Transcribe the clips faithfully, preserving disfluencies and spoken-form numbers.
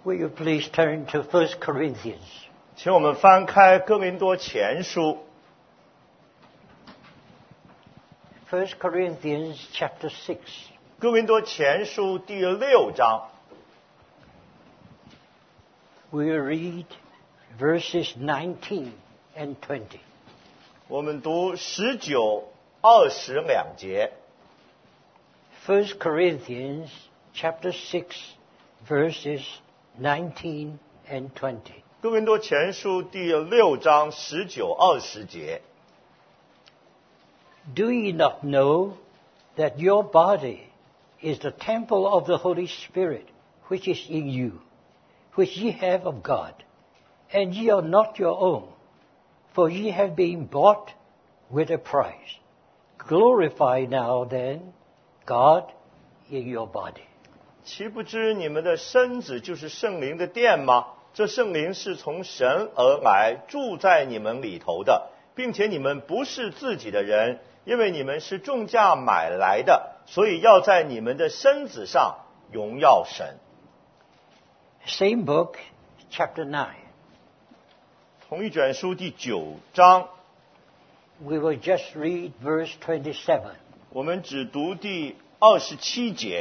Will you please turn to First Corinthians? 请我们翻开哥林多前书 First Corinthians chapter six. 哥林多前书第六章 We'll read verses nineteen and twenty. 我们读十九、二十两节。 First Corinthians chapter six, verses nineteen and twenty. 哥林多前书第六章十九、二十节。 Do ye not know that your body is the temple of the Holy Spirit which is in you, which ye have of God, and ye are not your own, for ye have been bought with a price. Glorify now then God in your body. 岂不知你们的身子就是圣灵的殿吗？这圣灵是从神而来，住在你们里头的，并且你们不是自己的人，因为你们是重价买来的，所以要在你们的身子上荣耀神。 Same book, chapter nine. 同一卷书第九章， We will just read verse twenty-seven. 我们只读第二十七节。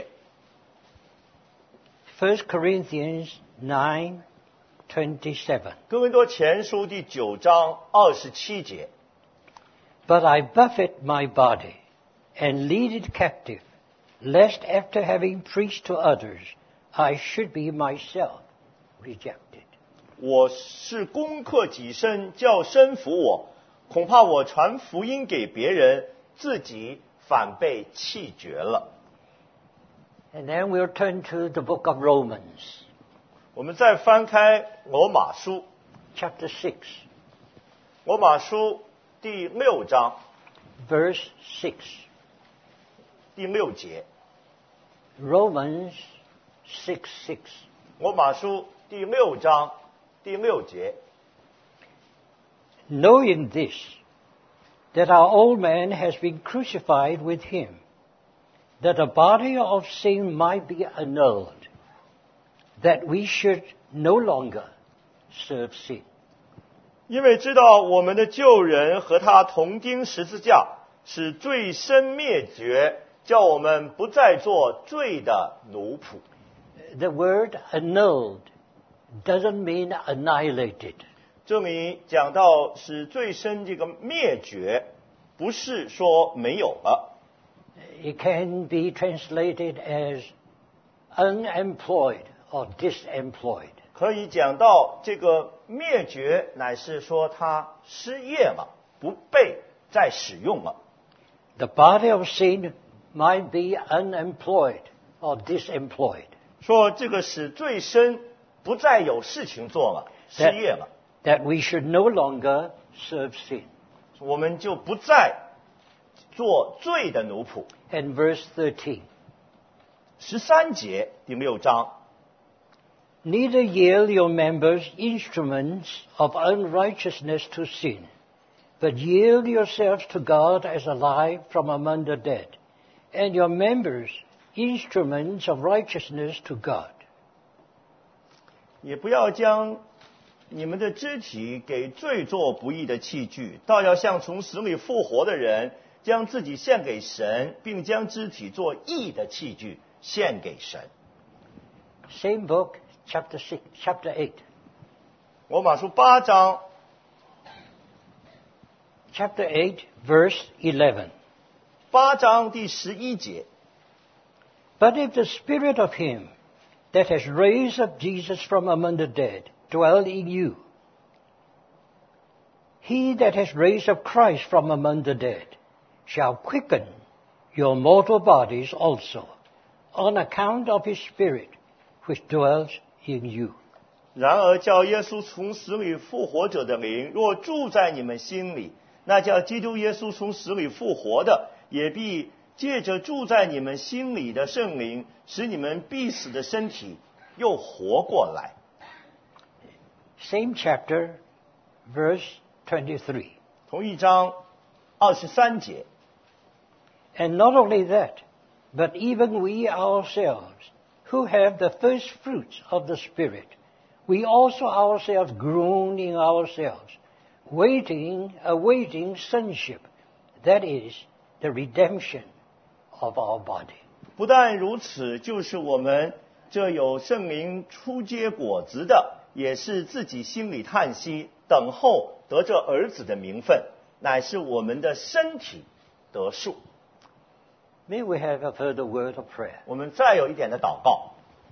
First Corinthians nine, twenty-seven. 哥林多前书第九章二十七节。 But I buffet my body and lead it captive, lest after having preached to others, I should be myself rejected. 我是攻克己身，叫身服我，恐怕我传福音给别人，自己反被弃绝了。 And then we'll turn to the book of Romans, 我们再翻开罗马书， chapter six, 罗马书第六章 verse six. 第六节， Romans six, six. 罗马书第六章第六节。 Knowing this, that our old man has been crucified with him, that the body of sin might be annulled, that we should no longer serve sin. 因为知道我们的旧人和他同钉十字架，使罪身灭绝，叫我们不再做罪的奴仆。 The word annulled doesn't mean annihilated. 这里讲到使罪身这个灭绝，不是说没有了， It can be translated as unemployed or disemployed. 可以讲到这个灭绝乃是说他失业了，不被再使用了。 The body of sin might be unemployed or disemployed. 说这个使罪身不再有事情做了，失业了， That we should no longer serve sin. 我们就不再做罪的奴仆。 And verse thirteen. 十三节第六章， Neither yield your members instruments of unrighteousness to sin, but yield yourselves to God as alive from among the dead, and your members instruments of righteousness to God. 也不要将你们的肢体给罪作不义的器具，倒要像从死里复活的人，将自己献给神，并将肢体做义的器具献给神。 Same book, chapter six, chapter eight. 罗马书八章 Chapter eight, verse eleven. 八章第十一节。 But if the spirit of him that has raised up Jesus from among the dead dwell in you, he that has raised up Christ from among the dead shall quicken your mortal bodies also, on account of his spirit which dwells in you. 然而叫耶稣从死里复活者的灵，若住在你们心里，那叫基督耶稣从死里复活的，也必借着住在你们心里的圣灵，使你们必死的身体又活过来。 Same chapter, verse twenty-three. 同一章二十三节。 And not only that, but even we ourselves, who have the first fruits of the Spirit, we also ourselves groan in ourselves, waiting, awaiting sonship, that is, the redemption of our body. 不但如此，就是我们这有圣灵初结果子的，也是自己心里叹息，等候得这儿子的名分，乃是我们的身体得赎。 May we have a further word of prayer. 我们再有一点的祷告。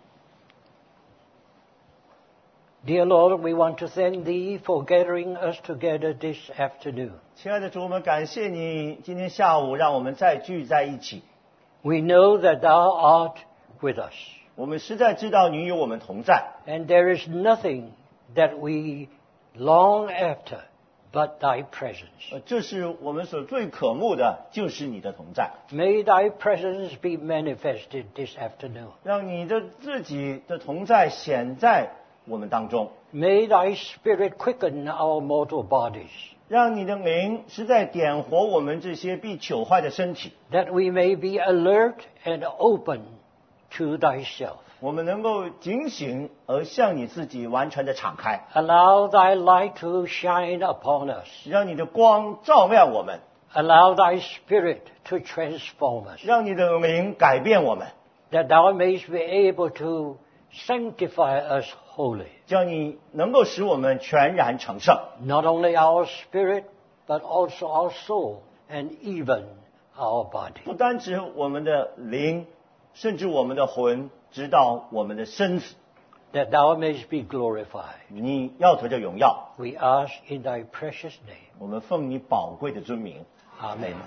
Dear Lord, we want to thank Thee for gathering us together this afternoon. 亲爱的主，我们感谢你今天下午让我们再聚在一起。 We know that Thou art with us, 我们实在知道你与我们同在， and there is nothing that we long after but Thy presence. 呃这是我们所最渴慕的，就是你的同在。 May Thy presence be manifested this afternoon. 让你的自己的同在显在我们当中， May Thy Spirit quicken our mortal bodies, 让你的灵实在点活我们这些必朽坏的身体， that we may be alert and open to Thyself. 我们能够警醒而向你自己完全的敞开， Allow Thy light to shine upon us. 让你的光照亮我们， Allow Thy Spirit to transform us, 让你的灵改变我们， that Thou mayst be able to sanctify us wholly. 叫你能够使我们全然成圣， Not only our spirit, but also our soul and even our body. 不单指我们的灵，甚至我们的魂，直到我们的身子， That Thou mayst be glorified. 你要得着荣耀。 We ask in Thy precious name. 我们奉你宝贵的尊名， Amen.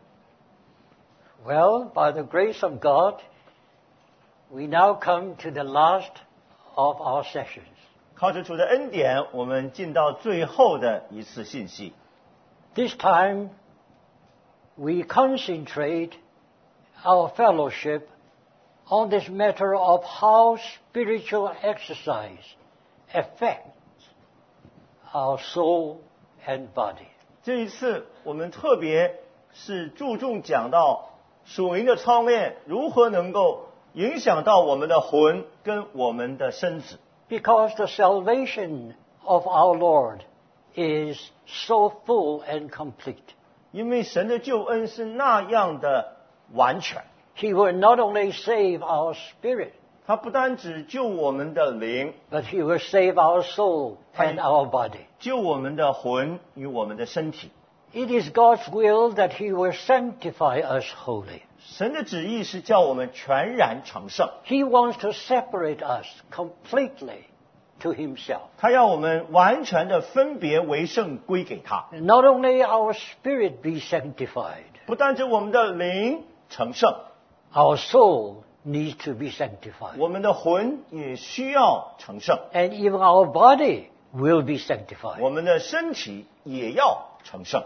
Well, by the grace of God, we now come to the last of our sessions. 靠着主的恩典，我们进到最后的一次信息。 This time, we concentrate our fellowship on this matter of how spiritual exercise affects our soul and body. 这一次，我们特别是注重讲到属灵的操练如何能够影响到我们的魂跟我们的身子。 Because the salvation of our Lord is so full and complete. 因为神的救恩是那样的完全， He will not only save our spirit, 他不单只救我们的灵， but He will save our soul and our body. 救我们的魂与我们的身体。 It is God's will that He will sanctify us wholly. 神的旨意是叫我们全然成圣， He wants to separate us completely to Himself. 他要我们完全的分别为圣归给他。 Not only our spirit be sanctified, 不单指我们的灵成圣， our soul needs to be sanctified. 我们的魂也需要成圣， And even our body will be sanctified. 我们的身体也要成圣。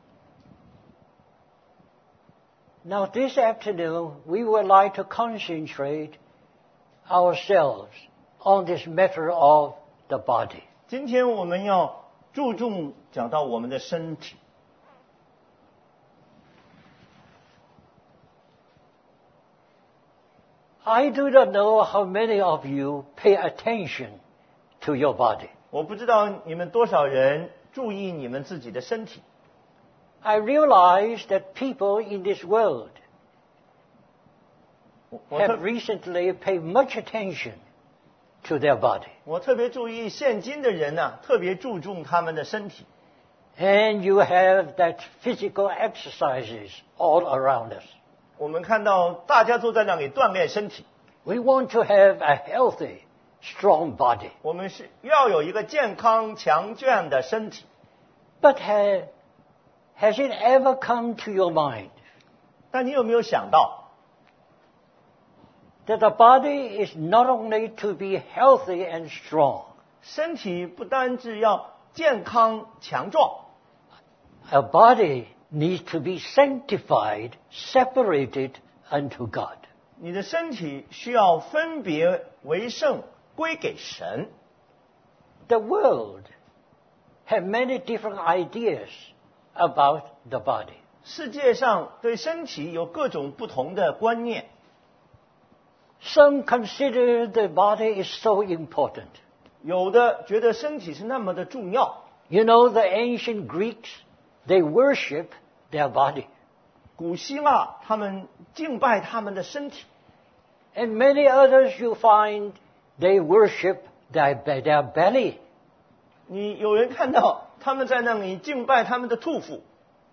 Now, this afternoon, we would like to concentrate ourselves on this matter of the body. 今天我们要注重讲到我们的身体。 I do not know how many of you pay attention to your body. 我不知道你们多少人注意你们自己的身体。 I realize that people in this world 我我特 have recently paid much attention to their body. 我特别注意现今的人呢、特别注重他们的身体。 And you have that physical exercises all around us. 我们看到大家都在那里锻炼身体。 We want to have a healthy, strong body. 我们是要有一个健康强健的身体。 But ha- has it ever come to your mind 但你有没有想到， that the body is not only to be healthy and strong, 身体不单只要健康强壮， a body needs to be sanctified, separated unto God. 你的身体需要分别为圣，归给神。 The world have many different ideas about the body. 世界上对身体有各种不同的观念， Some consider the body is so important. 有的觉得身体是那么的重要。 You know, the ancient Greeks, they worship their body. 古希腊他们敬拜他们的身体。 And many others you find, they worship their, their belly. 你有人看到他们在那里敬拜他们的肚腹。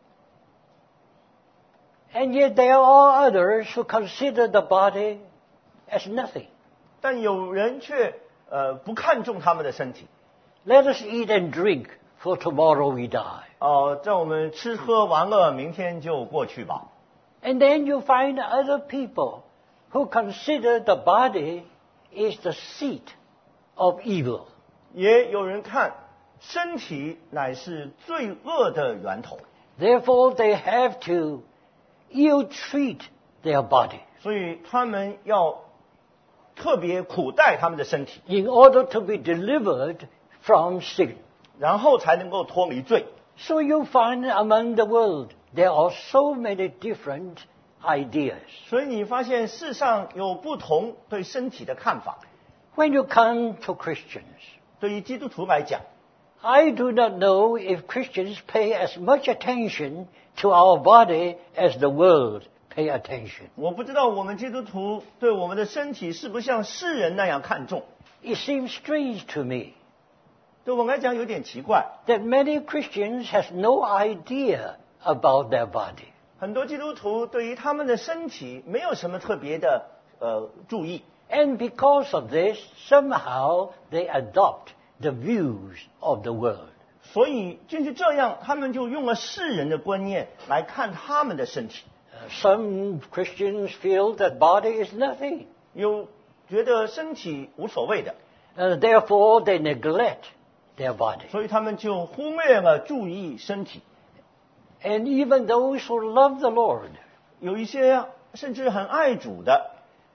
And yet there are others who consider the body as nothing. 但有人却呃不看重他们的身体。 Let us eat and drink, for tomorrow we die. 哦，让我们吃喝玩乐，明天就过去吧。 And then you find other people who consider the body is the seat of evil. 也有人看身体乃是罪恶的源头。 Therefore, they have to ill-treat their body. 所以他们要特别苦待他们的身体， in order to be delivered from sin. 然后才能够脱离罪。 So you find among the world there are so many different ideas. 所以你发现世上有不同对身体的看法。 When you come to Christians, 对于基督徒来讲， I do not know if Christians pay as much attention to our body as the world pay attention. 我不知道我们基督徒对我们的身体是不是像世人那样看重。 It seems strange to me 对我来讲有点奇怪， that many Christians have no idea about their body. 很多基督徒对于他们的身体没有什么特别的呃注意， And because of this, somehow they adopt the views of the world. 所以就是这样，他们就用了世人的观念来看他们的身体。 Uh, some Christians feel that body is nothing. 有觉得身体无所谓的， Uh, therefore, they neglect their body. 所以他们就忽略了注意身体。 And even those who love the Lord, 有一些甚至很爱主的，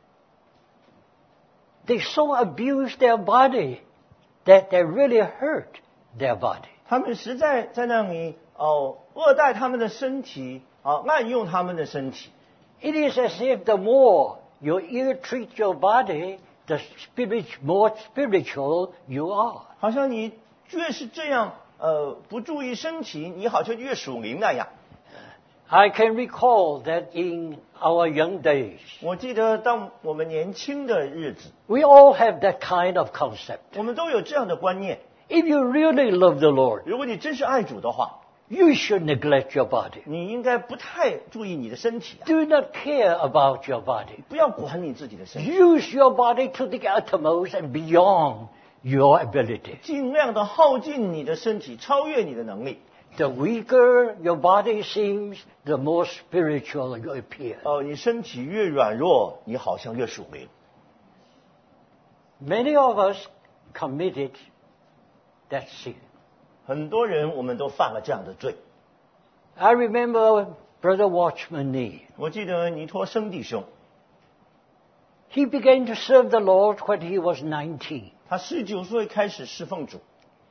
they so abuse their body that they really hurt their body. 他们实在在那里哦恶待他们的身体，啊滥用他们的身体。 It is as if the more you ill-treat your body, the spirit, more spiritual you are. 好像你越是这样呃不注意身体，你好像越属灵那样。 I can recall that in our young days, 我记得当我们年轻的日子， we all have that kind of concept. 我们都有这样的观念。 If you really love the Lord, 如果你真是爱主的话， you should neglect your body. 你应该不太注意你的身体啊， Do not care about your body. 不要管你自己的身体， Use your body to the uttermost and beyond your ability. 尽量的耗尽你的身体，超越你的能力。 The weaker your body seems, the more spiritual you appear. 哦，你身体越软弱，你好像越属灵。 Many of us committed that sin. 很多人我们都犯了这样的罪。 I remember Brother Watchman Nee. 我记得尼托生弟兄， He began to serve the Lord when he was nineteen. 他十九岁开始侍奉主，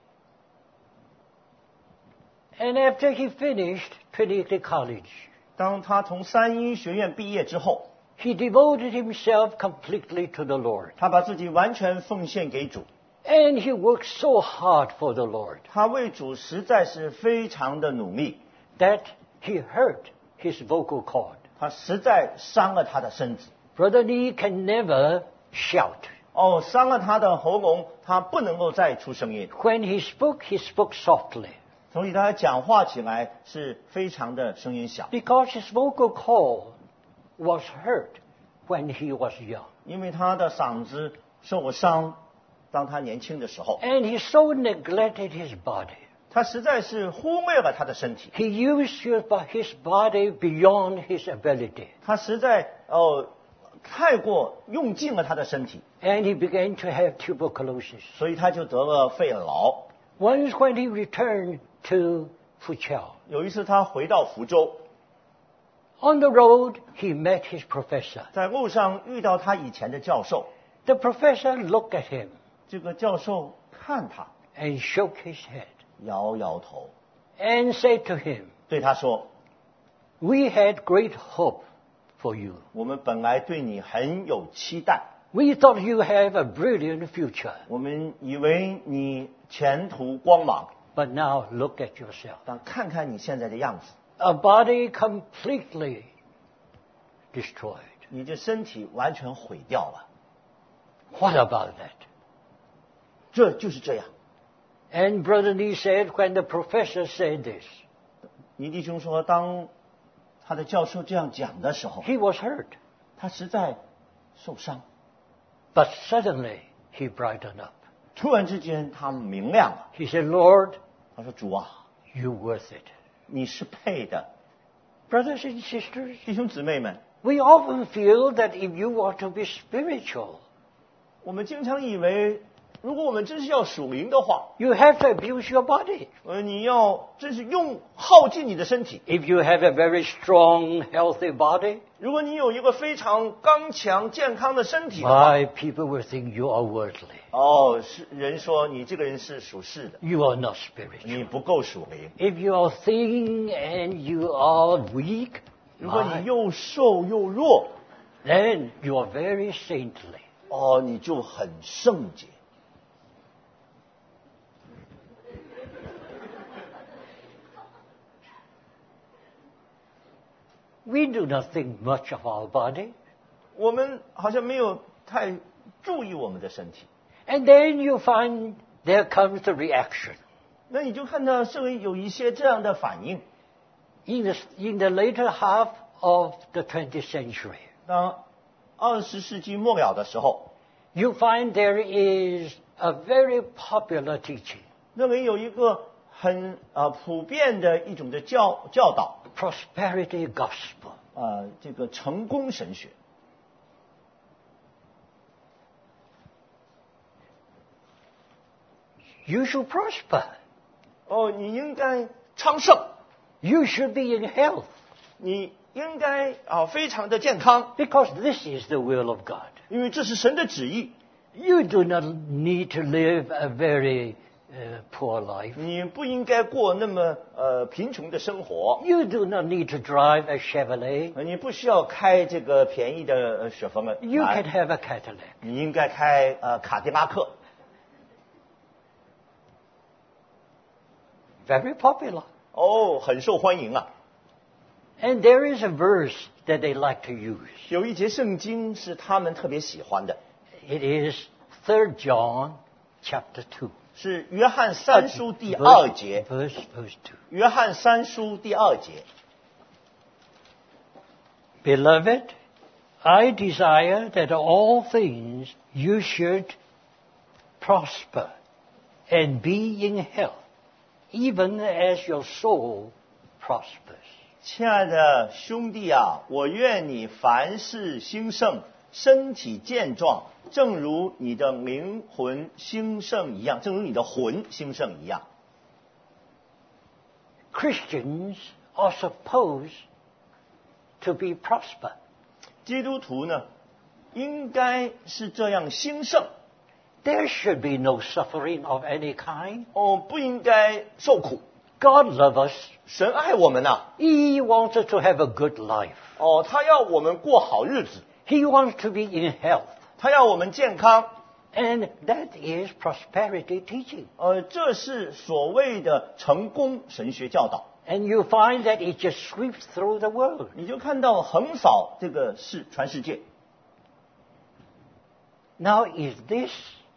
And after he finished Trinity College, 当他从三一学院毕业之后， he devoted himself completely to the Lord. 他把自己完全奉献给主， And he worked so hard for the Lord 他为主实在是非常的努力， that he hurt his vocal cord. 他实在伤了他的身子。 Brother Nee can never shout. 哦，伤了他的喉咙，他不能够再出声音， When he spoke, he spoke softly 所以他讲话起来是非常的声音小， because his vocal cord was hurt when he was young. 因为他的嗓子受过伤，当他年轻的时候， And he so neglected his body. 他实在是忽略了他的身体， He used his his body beyond his ability. 他实在哦太过用尽了他的身体， And he began to have tuberculosis. 所以他就得了肺痨。 Once when he returned to Fuqiao, 有一次他回到福州， on the road he met his professor. 在路上遇到他以前的教授， The professor looked at him 这个教授看他， and shook his head 摇摇头， and said to him, 对他说 "We had great hope for you, 我们本来对你很有期待， We thought you have a brilliant future, 我们以为你前途光芒， but now look at yourself. 但看看你现在的样子， A body completely destroyed. 你这身体完全毁掉了。 What about that? 这就是这样。 And Brother Lee said, when the professor said this, 尼弟兄说，当他的教授这样讲的时候， he was hurt. 他实在受伤。 But suddenly he brightened up. 突然之间，他明亮了。 He said, Lord, 他说：“主啊， you're worth it. 你是配的。 Brothers and sisters, ” 弟兄姊妹们， we often feel that if you want to be spiritual, 我们经常以为，如果我们真是要属灵的话， you have to abuse your body. 呃，你要真是用耗尽你的身体。 If you have a very strong, healthy body, 如果你有一个非常刚强、健康的身体的话， why people will think you are worldly. 哦，是人说你这个人是属世的， You are not spiritual. 你不够属灵。 If you are thin and you are weak, 如果 why? 你又瘦又弱， then you are very saintly. 哦，你就很圣洁。 We do not think much of our body. 我们好像没有太注意我们的身体。 And then you find there comes the reaction. 那你就看到社会有一些这样的反应。 In the, in the later half of the twentieth century, 当二十世纪末了的时候， you find there is a very popular teaching, 认为有一个很呃普遍的一种的教教导， prosperity gospel. 呃，这个成功神学。 You should prosper. 哦，你应该昌盛， You should be in health, 你应该啊、非常的健康， because this is the will of God. 因为这是神的旨意。 You do not need to live a very uh, poor life. 你不应该过那么呃贫穷的生活， You do not need to drive a Chevrolet. 呃你不需要开这个便宜的呃雪佛兰， You can have a Cadillac. 你应该开呃卡迪拉克。 Very popular. 哦，很受欢迎啊！ And there is a verse that they like to use. 有一节圣经是他们特别喜欢的， It is Third John chapter two. 是约翰三书第二节。 Verse, verse two. 约翰三书第二节， Beloved, I desire that all things you should prosper and be in health, even as your soul prospers. 亲爱的兄弟啊，我愿你凡事兴盛，身体健壮，正如你的灵魂兴盛一样，正如你的魂兴盛一样。 Christians are supposed to be prosper. 基督徒呢，应该是这样兴盛 There should be no suffering of any kind. 哦，不应该受苦。 God loves us. 神爱我们呐、 He wants us to have a good life. 哦，他要我们过好日子， He wants to be in health. 他要我们健康。 And that is prosperity teaching. 呃，这是所谓的成功神学教导。 And you find that it just sweeps through the world. 你就看到横扫这个世全世界。 Now, is this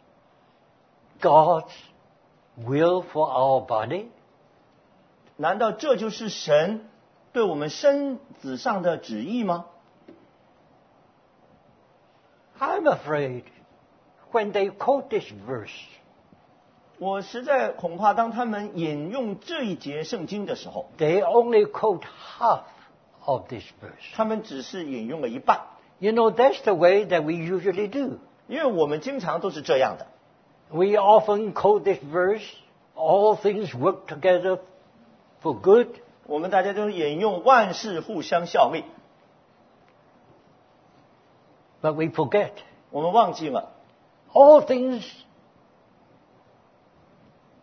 God's will for our body? 难道这就是神对我们身子上的旨意吗？ I'm afraid when they quote this verse, 我实在恐怕，当他们引用这一节圣经的时候， they only quote half of this verse. 他们只是引用了一半， You know, that's the way that we usually do. 因为我们经常都是这样的。 We often quote this verse, all things work together for good. 我们大家都引用万事互相效力， But we forget, 我们忘记了 all things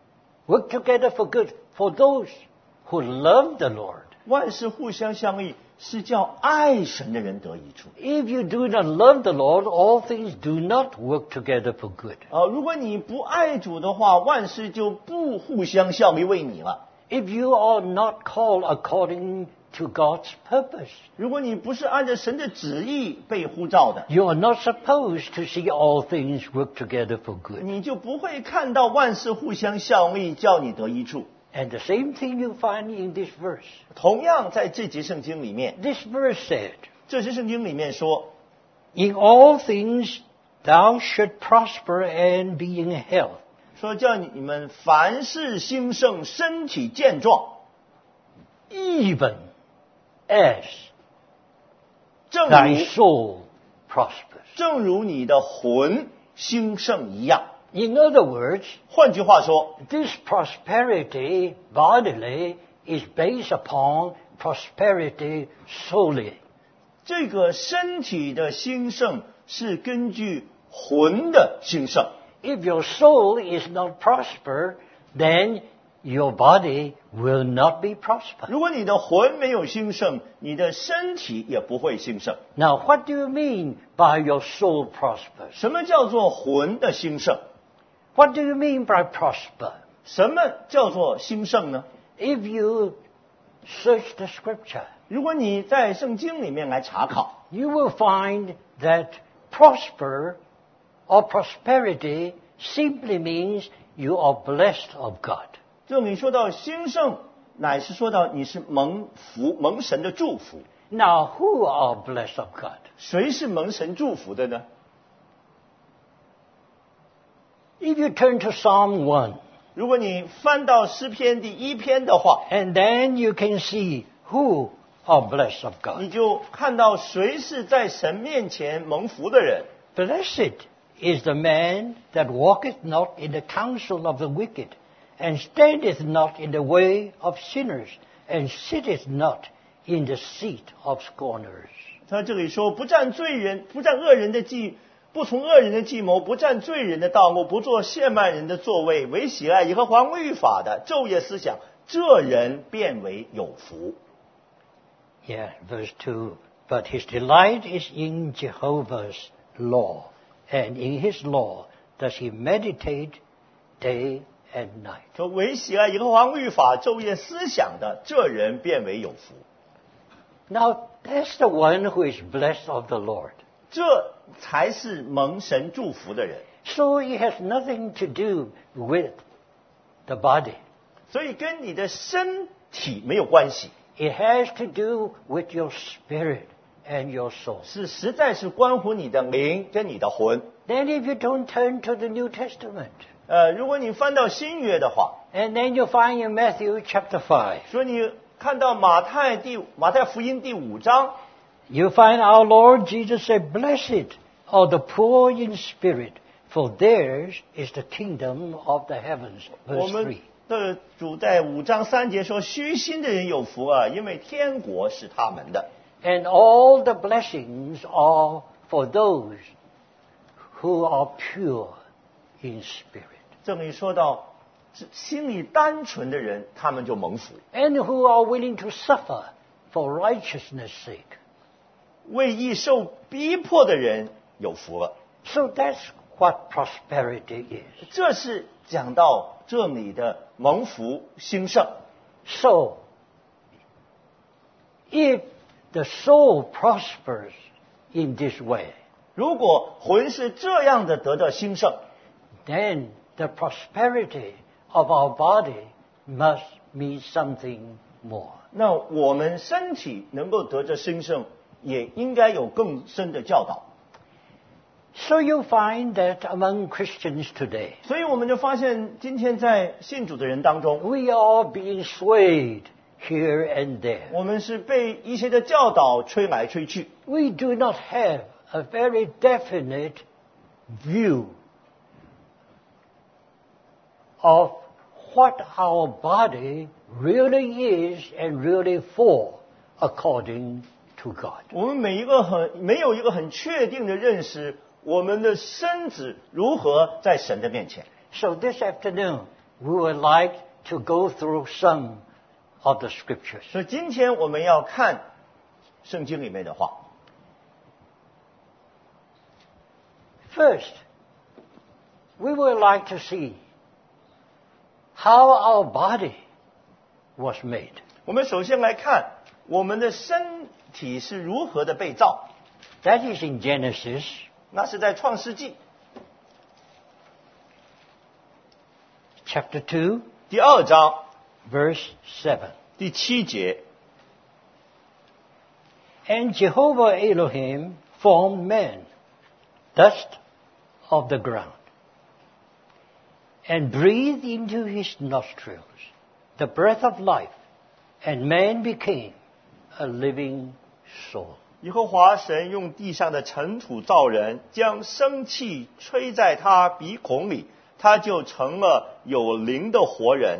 work together for good for those who love the Lord. 万事互相效力， 是叫爱神的人得益处。 If you do not love the Lord, all things do not work together for good. 呃，如果你不爱主的话，万事就不互相效力为你了。 If you are not called according to God's purpose, 如果你不是按照神的旨意被呼召的， you are not supposed to see all things work together for good. 你就不会看到万事互相效力，叫你得益处。 And the same thing you find in this verse. 同样，在这节圣经里面， This verse said, 这节圣经里面说， In all things thou should prosper and be in health, 说叫你们凡事兴盛，身体健壮， even as 正 thy 如 soul prospers. 正如你的魂兴盛一样。 In other words, 换句话说， this prosperity bodily is based upon prosperity solely. 这个身体的兴盛是根据魂的兴盛。 If your soul is not prosper, then your body will not be prosper. 如果你的魂没有兴盛，你的身体也不会兴盛。 Now, what do you mean by your soul prospers? 什么叫做魂的兴盛？ What do you mean by prosper? 什么叫做兴盛呢？ If you search the scripture, 如果你在圣经里面来查考， you will find that prosper or prosperity simply means you are blessed of God. 这里说到兴盛，乃是说到你是蒙福、蒙神的祝福。 Now, who are blessed of God? 谁是蒙神祝福的呢？ If you turn to Psalm one, 如果你翻到诗篇第一篇的话， and then you can see who are blessed of God. 你就看到谁是在神面前蒙福的人。 Blessed is the man that walketh not in the counsel of the wicked, and standeth not in the way of sinners, and sitteth not in the seat of scorners. 他这里说，不占罪人，不占恶人的计，不从恶人的计谋，不占罪人的道路，不做亵慢人的座位，唯喜爱耶和华律法的，昼夜思想，这人变为有福。 Yeah, verse two. But his delight is in Jehovah's law, and in his law does he meditate day and night. 说唯喜爱耶和华律法，昼夜思想的，这人变为有福。 Now, that's the one who is blessed of the Lord. 这才是蒙神祝福的人。 So it has nothing to do with the body. 所以跟你的身体没有关系， It has to do with your spirit and your soul. 是实在是关乎你的灵跟你的魂。 Then if you don't turn to the New Testament, 呃，如果你翻到新约的话， and then you find in Matthew chapter five, 说你看到马太第马太福音第五章， you find our Lord Jesus said, Blessed are the poor in spirit, for theirs is the kingdom of the heavens. 我 Verse 们 three. 的主在五章三节说，虚心的人有福啊，因为天国是他们的。 And all the blessings are for those who are pure in spirit, 这里说到，心里单纯的人，他们就蒙福； and who are willing to suffer for righteousness' sake. 为义受逼迫的人有福了。 So that's what prosperity is. 这是讲到这里的蒙福兴盛。 So, if the soul prospers in this way, 如果魂是这样的得到兴盛， then the prosperity of our body must mean something more. 那我们身体能够得着兴盛，也应该有更深的教导。 So you find that among Christians today, 所以我们就发现，今天在信主的人当中， we are being swayed here and there. 我们是被一些的教导吹来吹去， We do not have a very definite view of what our body really is and really for according to God. 我们每一个很没有一个很确定的认识，我们的身子如何在神的面前。 So this afternoon, we would like to go through some of the scriptures. 所以今天我们要看圣经里面的话。 First, we would like to see how our body was made. 我们首先来看我们的身体是如何的被造， That is in Genesis 那是在创世纪 chapter two, 第二章 verse seven. 第七节。 And Jehovah Elohim formed man, dust of the ground, and breathed into his nostrils the breath of life, and man became a living soul. 耶和华神用地上的尘土造人，将生气吹在他鼻孔里，他就成了有灵的活人。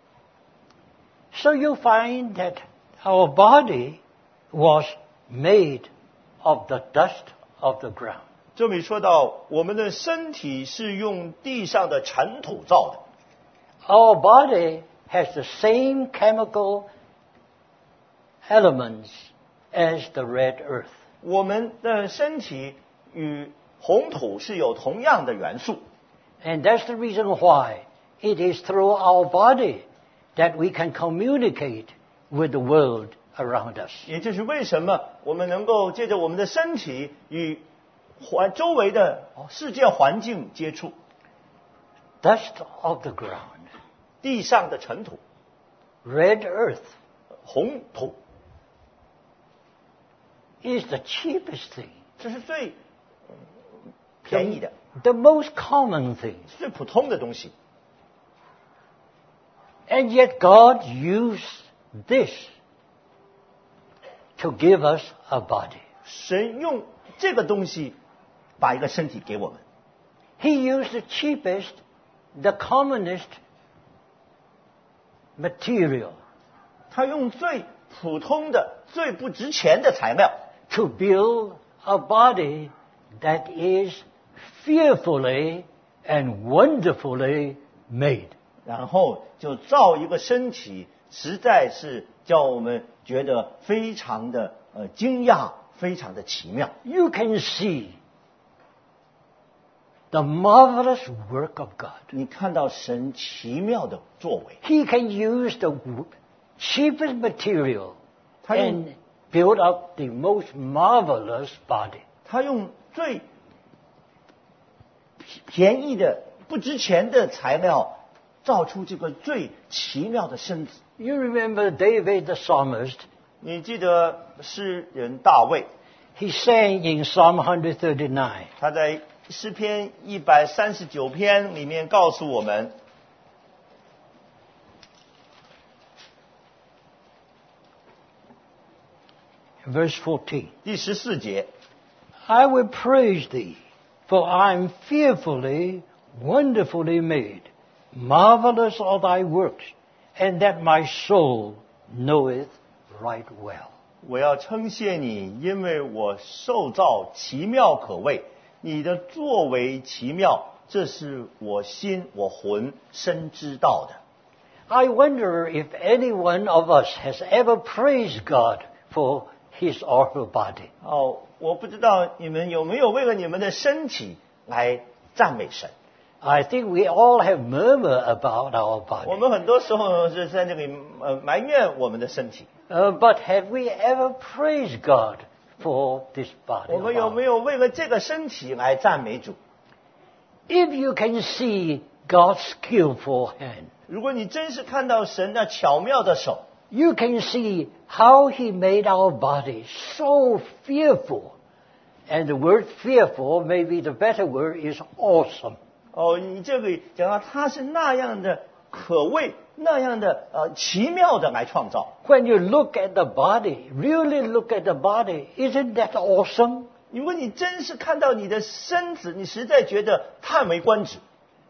So you find that our body was made of the dust of the ground. 这里说到我们的身体是用地上的尘土造的， Our body has the same chemical elements as the red earth. 我们的身体与红土是有同样的元素， And that's the reason why it is through our body that we can communicate with the world around us. 也就是为什么我们能够借着我们的身体与环周围的世界环境接触。 Dust of the ground, 地上的尘土， red earth, 红土， is the cheapest thing, 这是最、嗯便宜的、 the most common thing. 最普通的东西。 And yet God used this to give us a body. 神用这个东西把一个身体给我们， He used the cheapest, the commonest material 他用最普通的、最不值钱的材料， to build a body that is fearfully and wonderfully made. 然后就造一个身体，实在是叫我们觉得非常的呃惊讶，非常的奇妙。 You can see the marvelous work of God. 你看到神奇妙的作为， He can use the cheapest material 他用 and build up the most marvelous body. 他用最便宜的、不值钱的材料，造出这个最奇妙的身子。 You remember David the psalmist? 你记得诗人大卫， He sang in Psalm one thirty-nine, 他在诗篇一百三十九篇里面告诉我们， verse fourteen. 第十四节， I will praise thee, for I am fearfully, wonderfully made. Marvelous are thy works, and that my soul knoweth right well. 我要称谢你，因为我受造奇妙可畏，你的作为奇妙，这是我心我魂深知道的。 I wonder if any one of us has ever praised God for his or her body. 哦，我不知道你们有没有为了你们的身体来赞美神。 I think we all have murmured about our 我 body. 们很多时候是在这里呃埋怨我们的身体。 Uh, but have we ever praised God for this body? 我们 of 有 ours? 没有为了这个身体来赞美主？ If you can see God's skillful hand, 如果你真是看到神那巧妙的手， you can see how He made our body so fearful. And the word fearful, maybe the better word is awesome. 哦，你这个讲到他是那样的可畏，那样的呃奇妙的来创造。 When you look at the body, really look at the body, isn't that awesome? 如果你真是看到你的身子，你实在觉得叹为观止。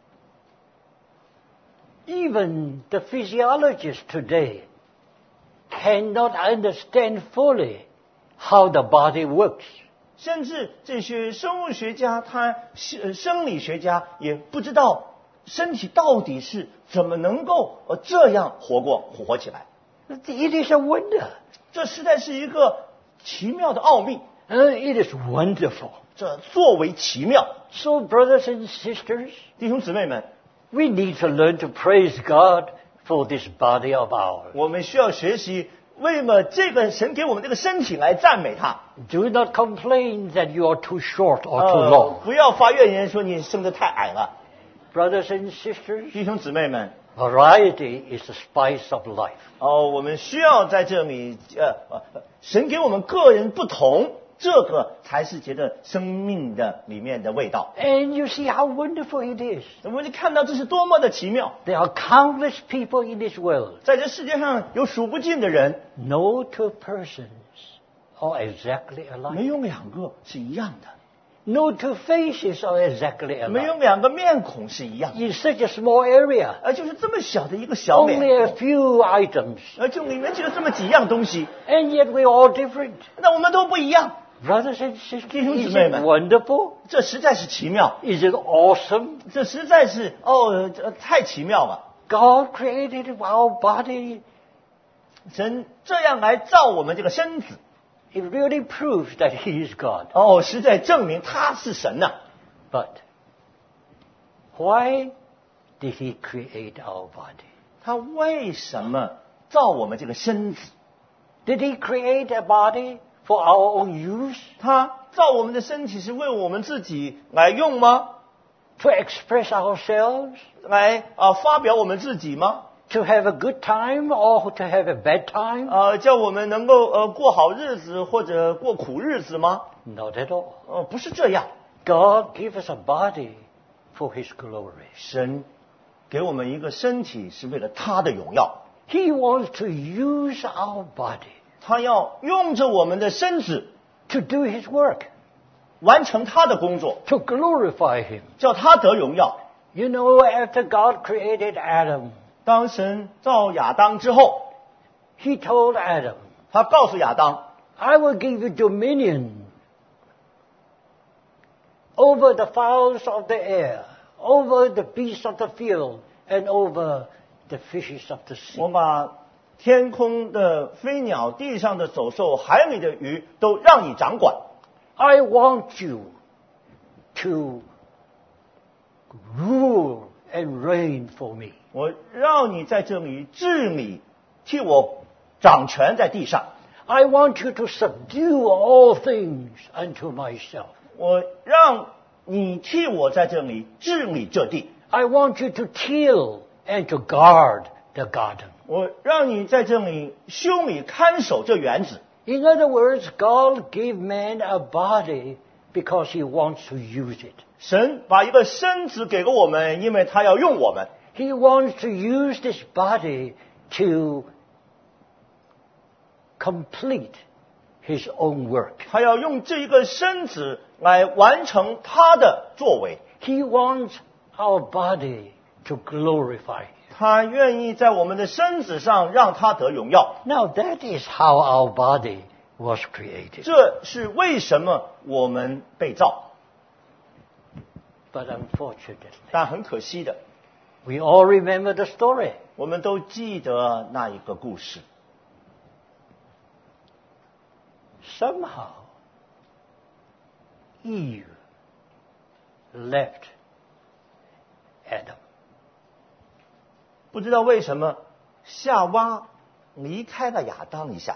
Even the physiologists today cannot understand fully how the body works. 甚至这些生物学家、他呃生理学家也不知道身体到底是怎么能够呃这样活过活起来。 It is a wonder. 这实在是一个奇妙的奥秘， Uh, it is wonderful. 这作为奇妙。 So, brothers and sisters, 弟兄姊妹们， we need to learn to praise God for this body of ours. 我们需要学习为了这个神给我们这个身体来赞美他。 Do not complain that you are too short or too 呃 long. 不要发怨言说你生得太矮了。 Brothers and sisters, 弟兄姊妹们， variety is the spice of life. 哦，我们需要在这里，呃呃，神给我们个人不同，这个才是觉得生命的里面的味道。 And you see how wonderful it is. 我们就看到这是多么的奇妙， There are countless people in this world. 在这世界上有数不尽的人， No two persons are exactly 没 alike. 有两个是一样的， No two faces are exactly 没有 alike. 两个面孔是一样的， In such a small area, 而就是这么小的一个小 only 脸 a 孔， few items. 而就里面只有这么几样东西， And yet we're all different. 那我们都不一样， Brothers and sisters, 弟兄姊 is 妹 it 们。 wonderful? 这实在是奇妙， Is it awesome? 这实在是哦，这太奇妙了。 God created our body. 神这样来造我们这个身子， It really proves that He is God. 哦，实在证明他是神呐、 But why did He create our body? 他为什么造我们这个身子？ Did He create a body for our own use? 他造我们的身体是为我们自己来用吗？ To express ourselves? 来啊、发表我们自己吗？ To have a good time or to have a bad time? 啊、叫我们能够呃过好日子或者过苦日子吗？ Not at all. 呃，不是这样。 God gave us a body for His glory. 神给我们一个身体是为了他的荣耀， He wants to use our body 他要用着我们的身子 to do His work, 完成他的工作， to glorify Him. 叫他得荣耀。 You know, after God created Adam, 当神造亚当之后， He told Adam, 他告诉亚当， I will give you dominion over the fowls of the air, over the beasts of the field, and over the fishes of the 我 sea. 把天空的飞鸟、地上的走兽、海里的鱼都让你掌管。 I want you to rule and reign for me. 我让你在这里治理，替我掌权在地上。 I want you to subdue all things unto myself. 我让你替我在这里治理这地。 I want you to till and to guard the garden. 我让你在这里修理看守这园子。 In other words, God gave man a body because He wants to use it. 神把一个身子给了我们，因为他要用我们。 He wants to use this body to complete His own work. 他要用这一个身子来完成他的作为。 He wants our body to glorify Him. 他愿意在我们的身子上让他得荣耀。 Now that is how our body was created. 这是为什么我们被造。 But unfortunately, 但很可惜的， we all remember the story. 我们都记得那一个故事。 Somehow, Eve left Adam. 不知道为什么，夏娃离开了亚当一下。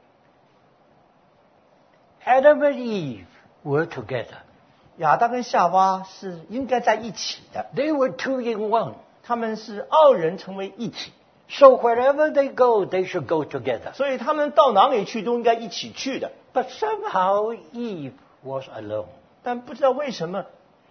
Adam and Eve were together. 亚当跟夏娃是应该在一起的， They were two in one. 他们是二人成为一体， So wherever they go, they should go together. 所以他们到哪里去都应该一起去的。 But somehow Eve was alone. 但不知道为什么，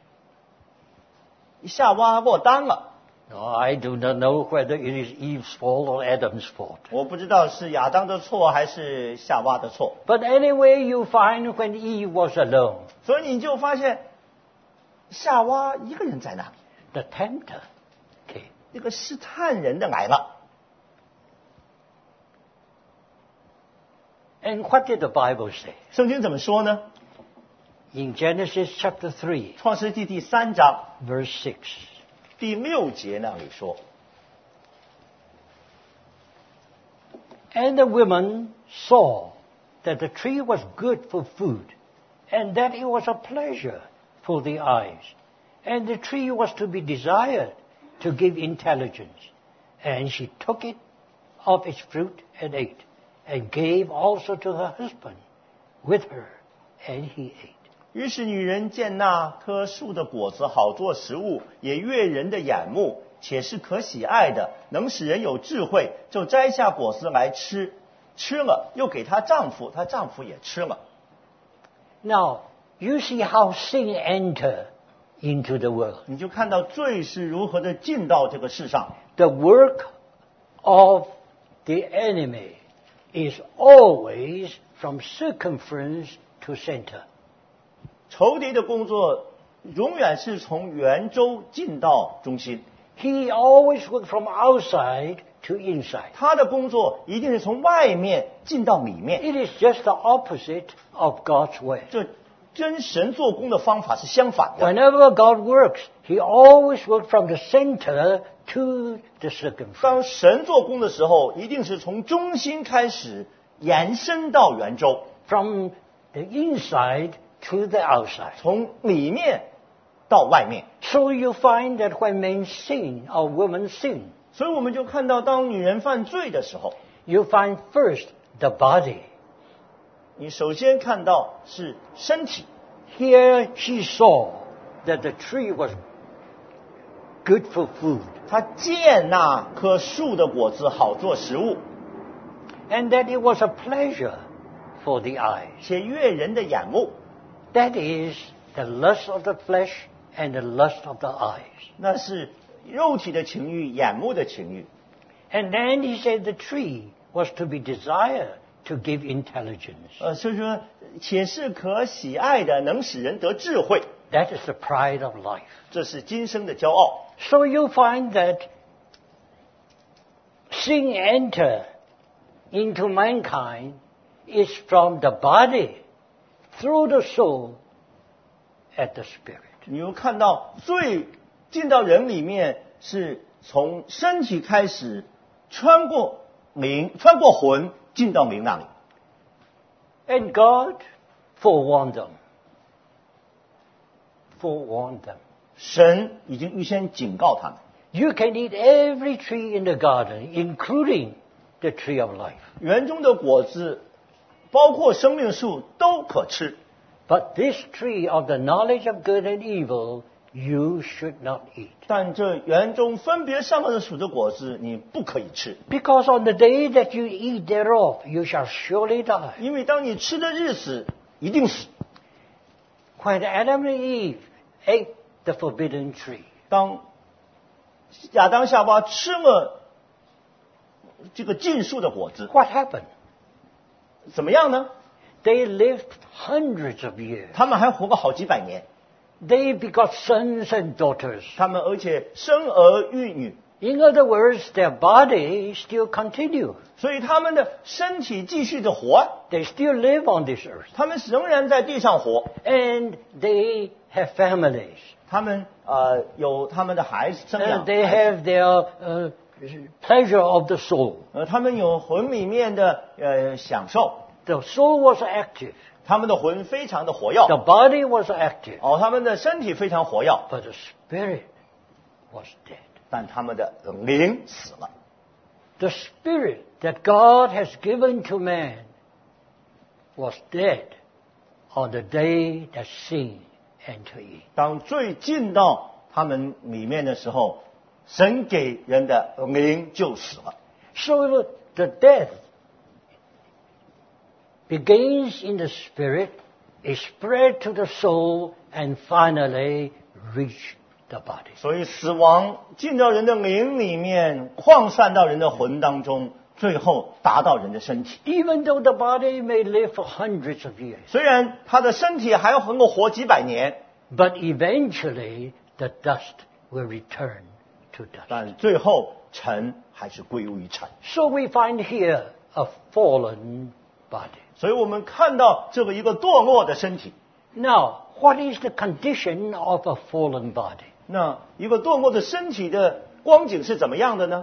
夏娃落单了。 No, I do not know whether it is Eve's fault or Adam's fault. 我不知道是亚当的错还是夏娃的错， But anyway, you find when Eve was alone, 所以你就发现夏娃一个人在那里， the tempter came. 那个试探人的来了。 And what did the Bible say? 圣经怎么说呢？ In Genesis chapter three, 创世纪第三章 verse six. 第六节那里说， And the woman saw that the tree was good for food, and that it was a pleasure for the eyes, and the tree was to be desired to give intelligence. And she took it of its fruit and ate, and gave also to her husband with her, and he ate. 于是女人见那棵树的果子好做食物，也悦人的眼目，且是可喜爱的，能使人有智慧，就摘下果子来吃，吃了又给她丈夫，她丈夫也吃了。 Now, you see how sin entered into the world. 你就看到罪是如何的进到这个世上。 The work of the enemy is always from circumference to center. 仇敌的工作永远是从圆周进到中心， He always works from outside to inside. 他的工作一定是从外面进到里面。 It is just the opposite of God's way. 这跟神做工的方法是相反的。 Whenever God works, He always works from the center to the circumference. 当神做工的时候，一定是从中心开始延伸到圆周， From the inside to the outside. 从里面到外面。 So you find that when men sin or women sin, 所以我们就看到，当女人犯罪的时候， you find first the body. 你首先看到是身体。 Here she saw that the tree was good for food, 她见那棵树的果子好做食物， and that it was a pleasure for the eyes. 且悦人的眼目。 That is the lust of the flesh and the lust of the eyes. 那是肉体的情欲，眼目的情欲。 And then he said the tree was to be desired to give intelligence. 呃，所以说，且是可喜爱的，能使人得智慧， That is the pride of life. 这是今生的骄傲。 So you find that sin enter into mankind is from the body, through the soul, at the spirit. 你又看到罪进到人里面，是从身体开始，穿过灵，穿过魂，进到灵那里。 And God forewarned them. Forewarned them. 神已经预先警告他们， You can eat every tree in the garden, including the tree of life. 园中的果子，包括生命树都可吃， But this tree of the knowledge of good and evil, you should not eat. 但这园中分别善恶的树的果子，你不可以吃， Because on the day that you eat thereof, you shall surely die. 因为当你吃的日子一定死。 When Adam and Eve ate the forbidden tree, 当亚当夏娃吃了这个禁树的果子， what happened? 怎么样呢？ They lived hundreds of years. 他们还活个好几百年， They begot sons and daughters. 他们而且生儿育女， In other words, their body still continue. 所以他们的身体继续的活， They still live on this earth. 他们仍然在地上活， And they have families. 他们呃有他们的孩子生 And 养， they have their uh, pleasure of the soul. 呃他们有魂里面的呃享受， The soul was active. 他们的魂非常的活 The 跃， body was active. 哦，他们的身体非常活跃， But the spirit was dead. 但他们的灵死了。 The spirit that God has given to man was dead on the day that sin entered in. 当罪进到他们里面的时候，神给人的灵就死了。 So the death begins in the spirit, is spread to the soul, and finally reach the body. 所以死亡进到人的灵里面，扩散到人的魂当中，最后达到人的身体。 Even though the body may live for hundreds of years, 虽然他的身体还能够活几百年， but eventually the dust will return to dust. 但最后尘还是归于尘。 So we find here a fallen body. 所以我们看到这个一个堕落的身体。 Now, what is the condition of a fallen body? 那一个堕落的身体的光景是怎么样的呢？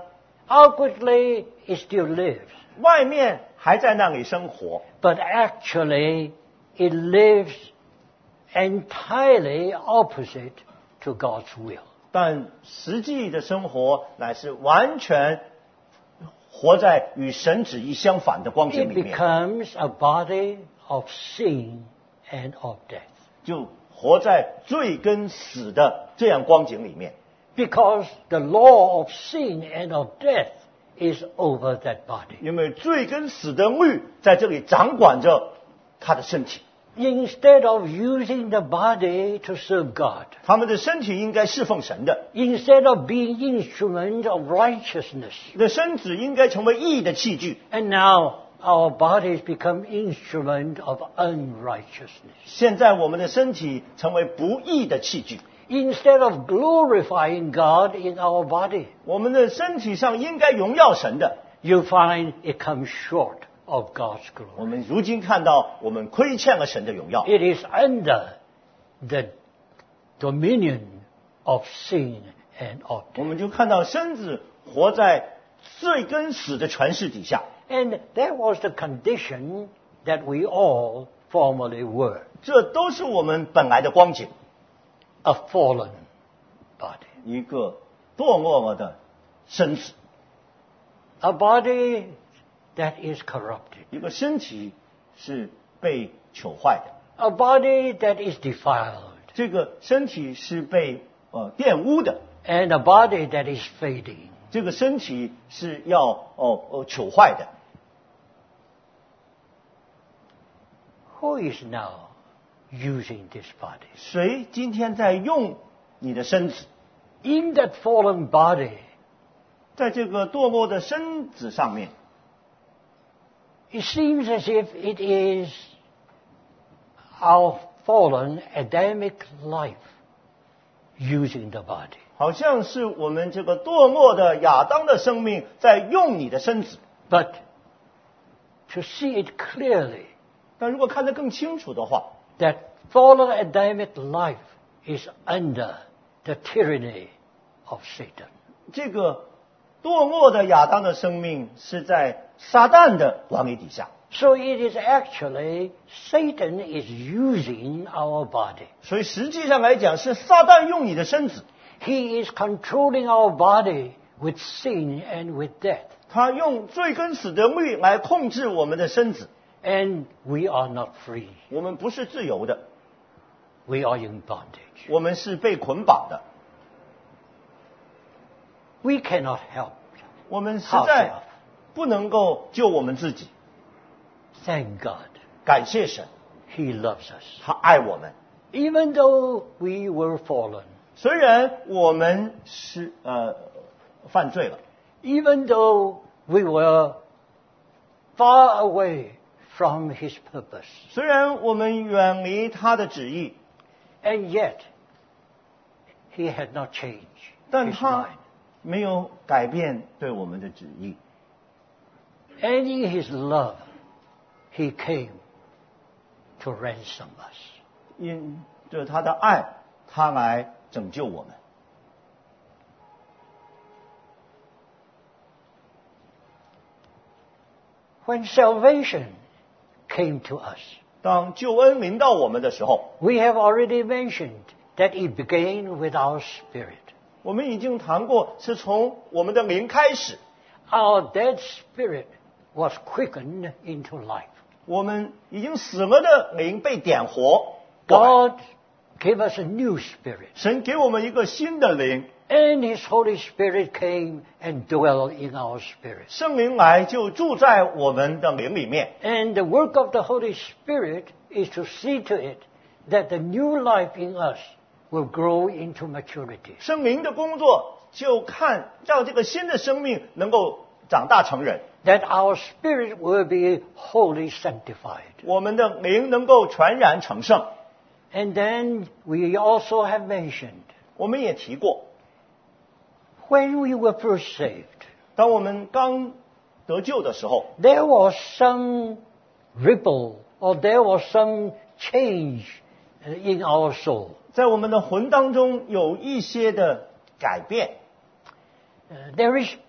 Outwardly, it still lives. 外面还在那里生活， But actually, it lives entirely opposite to God's will. 但实际的生活乃是完全活在与神旨意相反的光景 It 里面， becomes a body of sin and of death. 就活在罪跟死的这样光景里面。 Because the law of sin and of death is over that body. 因为罪跟死的律在这里掌管着他的身体， Instead of using the body to serve God, 他们的身体应该侍奉神的， instead of being instruments of righteousness, 你的身子应该成为义的器具。 and now our bodies become instruments of unrighteousness. 现在我们的身体成为不义的器具， Instead of glorifying God in our body, 我们的身体上应该荣耀神的。 you find it comes short of God's 我 glory. 们如今看到，我们亏欠了神的荣耀， It is under the dominion of sin and of 我 death. 们就看到身子活在罪跟死的权势底下。 And that was the condition that we all formerly were, 这都是我们本来的光景， a fallen body. 一个堕落了的身子， A body that is corrupted. 一个身体是被朽坏的， A body that is defiled. 这个身体是被呃玷污的， And a body that is fading. 这个身体是要哦哦朽坏的。 Who is now using this body? 谁今天在用你的身子？ In that fallen body, 在这个堕落的身子上面， it seems as if it is our fallen Adamic life using the body. 好像是我们这个堕落的亚当的生命在用你的身子。 But to see it clearly, 但如果看得更清楚的话， that fallen Adamic life is under the tyranny of Satan. 这个堕落的亚当的生命是在撒旦的管理底下， So it is actually Satan is using our body. 所以实际上来讲是撒旦用你的身子， He is controlling our body with sin and with death. 他用罪跟死的律来控制我们的身子， And we are not free. 我们不是自由的， We are in bondage. 我们是被捆绑的， We cannot help. 我们实在不能够救我们自己。 Thank God. 感谢神， He loves us. 他爱我们。 Even though we were fallen, 虽然我们是呃犯罪了， even though we were far away from His purpose, 虽然我们远离他的旨意， and yet He had not changed 但 His 他 mind. 没有改变对我们的旨意。 And in His love, He came to ransom us. 因着他的爱，他来拯救我们。 When salvation came to us, 当救恩临到我们的时候， we have already mentioned that it began with our spirit. 我们已经谈过，是从我们的灵开始， Our dead spirit was quickened into life. 我们已经死了的灵被点活过来。 God gave us a new spirit, 神给我们一个新的灵， and His Holy Spirit came and dwelled in our spirit. 圣灵来就住在我们的灵里面。 And the work of the Holy Spirit is to see to it that the new life in us will grow into maturity. 圣灵的工作就看让这个新的生命能够长大成人， That our spirit will be wholly sanctified. 我们的灵能够传染成圣。 And then we also have mentioned, 我们也提过， when we were first saved, 当我们刚得救的时候， there was some ripple or there was some change in our soul. 在我们的魂当中有一些的改变， Uh, there is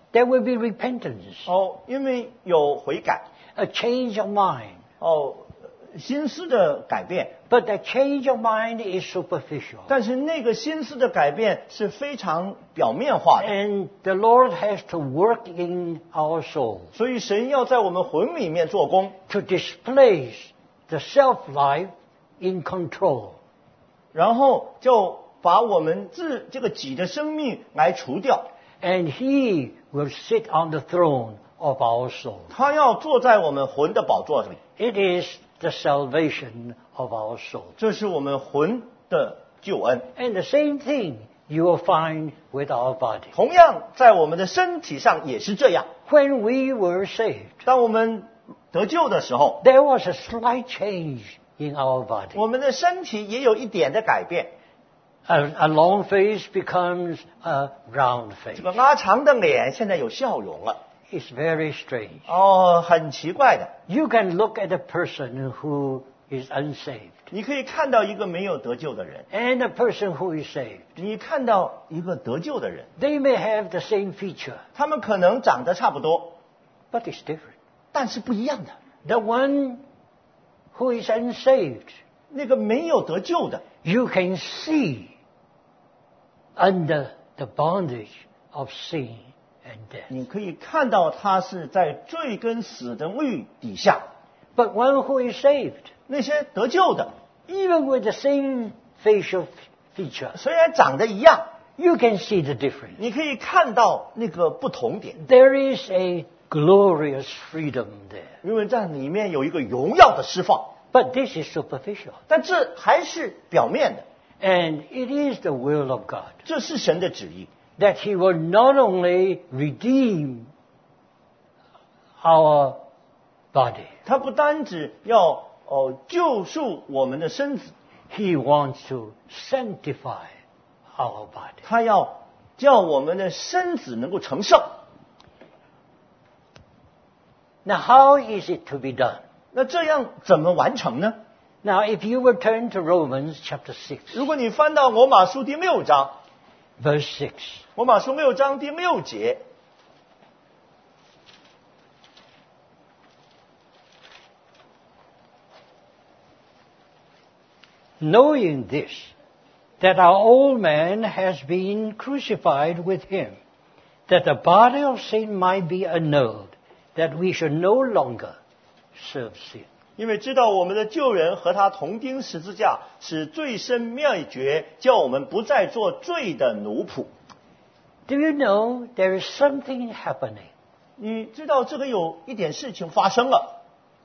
There will be repentance, 哦，因为有悔改， a change of mind. 哦，心思的改变。 But the change of mind is superficial. 但是那个心思的改变是非常表面化的， And the Lord has to work in our soul 所以神要在我们魂里面做工， to displace the self-life in control. 然后就把我们自这个己的生命来除掉。 And He will sit on the throne of our soul. 他要坐在我们魂的宝座里， It is the salvation of our soul. 这是我们魂的救恩。 And the same thing you will find with our body. 同样，在我们的身体上也是这样。 When we were saved, 当我们得救的时候， there was a slight change in our body. 我们的身体也有一点的改变。 A, a long face becomes a round 这 face. 个拉长的脸现在有笑容了， It's very strange. 哦，很奇怪的。 You can look at a person who is unsaved 你可以看到一个没有得救的人， and a person who is saved. 你看到一个得救的人， They may have the same feature, 他们可能长得差不多， but it's different. 但是不一样的。 The one who is unsaved, 那个没有得救的， you can see under the bondage of sin and death. 你可以看到他是在罪跟死的律底下。 But one who is saved, 那些得救的， even with the same facial feature, 虽然长得一样， you can see the difference. 你可以看到那个不同点， There is a glorious freedom there. 因为在里面有一个荣耀的释放。 But this is superficial. 但这还是表面的， And it is the will of God 这是神的旨意， that He will not only redeem our body, 他不单只要哦救赎我们的身子， He wants to sanctify our body. 他要叫我们的身子能够成圣。 Now, how is it to be done? 那这样怎么完成呢？ Now, if you will turn to Romans chapter six, 如果你翻到罗马书第六章， verse six, 罗马书六章第六节， knowing this, that our old man has been crucified with him, that the body of sin might be annulled, that we should no longer serve sin. 因为知道我们的旧人和他同钉十字架，使罪身灭绝，叫我们不再做罪的奴仆。 Do you know there is something happening? 你知道这个有一点事情发生了。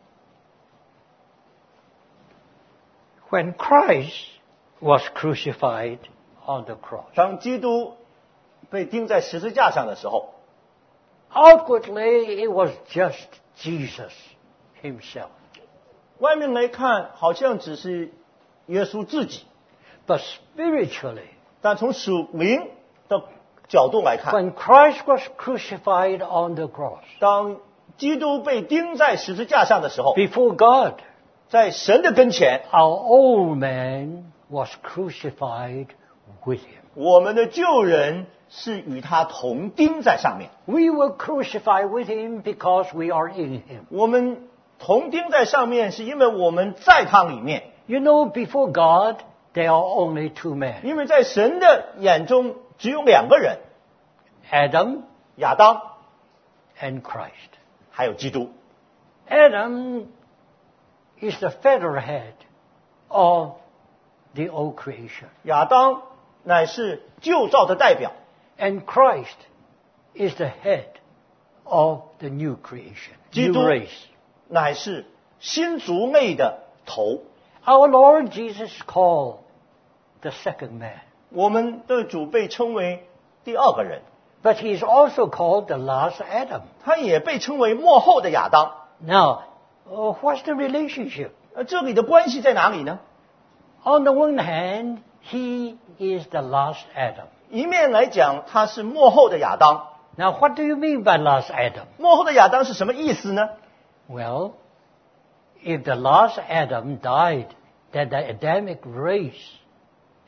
When Christ was crucified on the cross, 当基督被钉在十字架上的时候， outwardly it was just Jesus himself. 外面来看好像只是耶稣自己， But spiritually, 但从属灵的角度来看， when Christ was crucified on the cross, 当基督被钉在十字架上的时候， before God, 在神的跟前， our old man was crucified with him. 我们的旧人是与他同钉在上面。 We were crucified with him because we are in him. 我们同钉在上面，是因为我们在他里面。 You know, before God, there are only two men, 因为在神的眼中只有两个人， Adam 亚当 and Christ. 还有基督。 Adam is the figurehead of the old creation, 亚当乃是旧造的代表， and Christ is the head of the new creation, 基 new 督 race. 乃是新族类的头。 Our Lord Jesus called the second man, 我们的主被称为第二个人， but he is also called the last Adam. 他也被称为末后的亚当。 Now, uh, what's the relationship? 呃，这里的关系在哪里呢？ On the one hand, he is the last Adam. 一面来讲，他是末后的亚当。 Now, what do you mean by last Adam? 末后的亚当是什么意思呢？ Well, if the last Adam died, then the Adamic race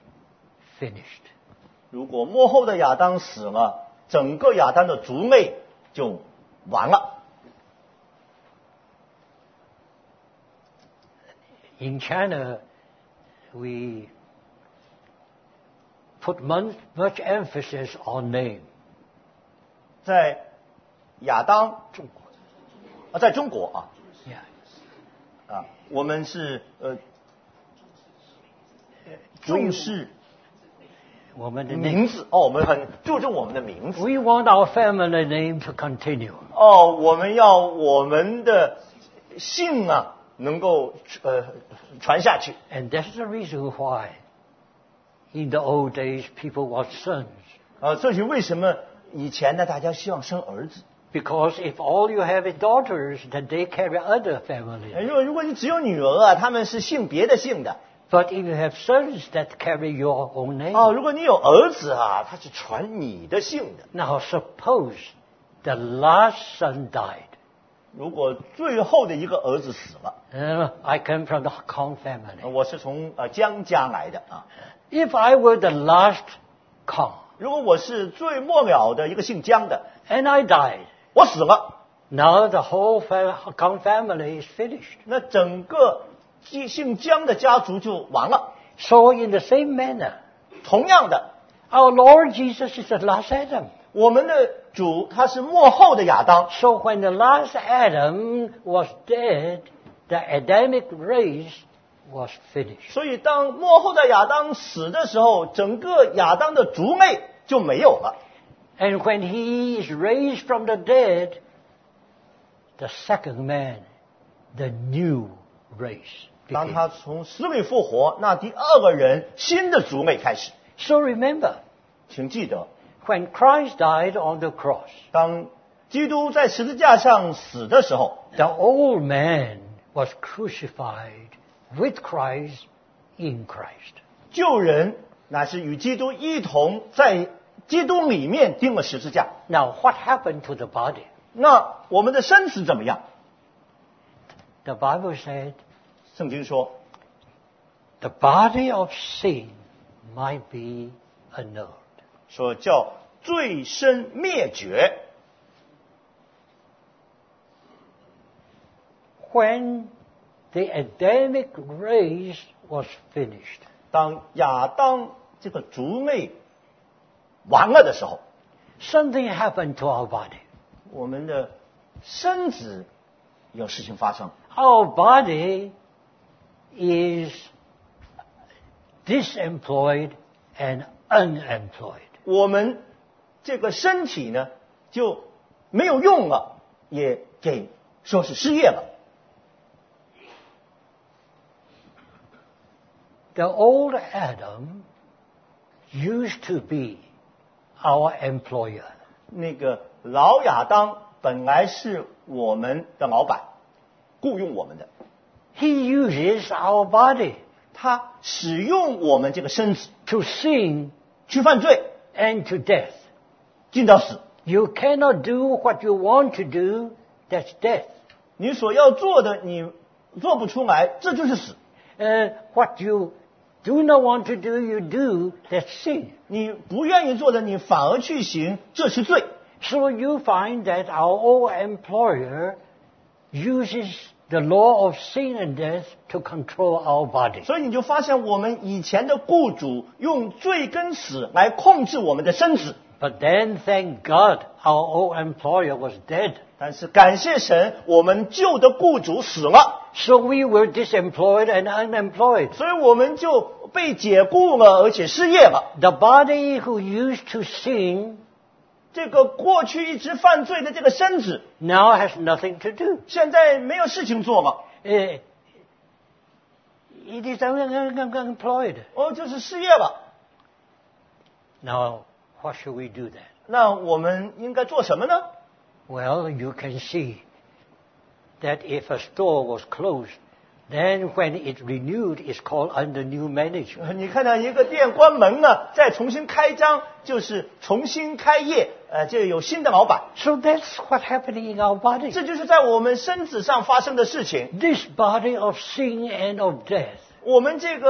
finished. 如果末后的亚当死了，整个亚当的族类就完了。 In China, we put much, much emphasis on name. 在亚当中国啊，在中国啊 Yeah. 啊，我们是呃重视我们的名字哦，我们很注重我们的名字。 We want our family name to continue. 哦，我们要我们的姓啊能够呃传下去。 And that's the reason why in the old days people want sons. 啊，这是为什么以前呢大家希望生儿子？ Because if all you have is daughters, then they carry other family 呃 names. 如果如果你只有女儿啊，他们是姓别的姓的。 But if you have sons that carry your own name, 哦，如果你有儿子啊，他是传你的姓的。 now suppose the last son died. 如果最后的一个儿子死了， Uh, I come from the Kong family. 我是从呃江家来的啊。 If I were the last Kong 如果我是最末了的一个姓江的， and I died, 我死了， now the whole fa- Kong family is finished. 那整个姓江的家族就完了。 So in the same manner, 同样的， our Lord Jesus is the last Adam. 我们的主他是末后的亚当， So when the last Adam was dead, the Adamic race was finished. 所以当末后的亚当死的时候，整个亚当的族类就没有了。 And when he is raised from the dead, the second man, the new race, 当 became. 他从死里复活，那第二个人新的族类开始。 So remember, 请记得， when Christ died on the cross, 当基督在十字架上死的时候， the old man was crucified with Christ in Christ. 旧人乃是与基督一同在基督里面钉了十字架。 Now, what happened to the body? 那我们的身子怎么样？ The Bible said 圣经说， the body of sin might be annulled. 说叫罪身灭绝。 When the Adamic race was finished, 当亚当这个族类完了的时候， something happened to our body. 我们的身子有事情发生。 Our body is disemployed and unemployed. 我们这个身体呢就没有用了，也给说是失业了。 The old Adam used to be our employer. 那个老亚当本来是我们的老板，雇佣我们的， He uses our body 他使用我们这个身子 to sin 去犯罪， and to death. 进到死。 You cannot do what you want to do, that's death. 你所要做的你做不出来，这就是死。 Uh, what you do not want to do, you do, that's sin. 你不愿意做的，你反而去行，这是罪。 So you find that our old employer uses the law of sin and death to control our body. 所以你就发现，我们以前的雇主用罪跟死来控制我们的身子。 But then, thank God, our old employer was dead. 但是感谢神，我们旧的雇主死了， So we were disemployed and unemployed. 所以我们就被解雇了，而且失业了。 The body who used to sin 这个过去一直犯罪的这个身子， now has nothing to do. 现在没有事情做了， Uh, it is un- un- unemployed. 哦，就是失业了。 Now, what should we do then? 那我们应该做什么呢？ Well, you can see that if a store was closed, then when it renewed, it's called under new management. 你看到一个店关门了，再重新开张，就是重新开业，呃，就有新的老板。 So that's what happening in our body. 这就是在我们身子上发生的事情。 This body of sin and of death 我们这个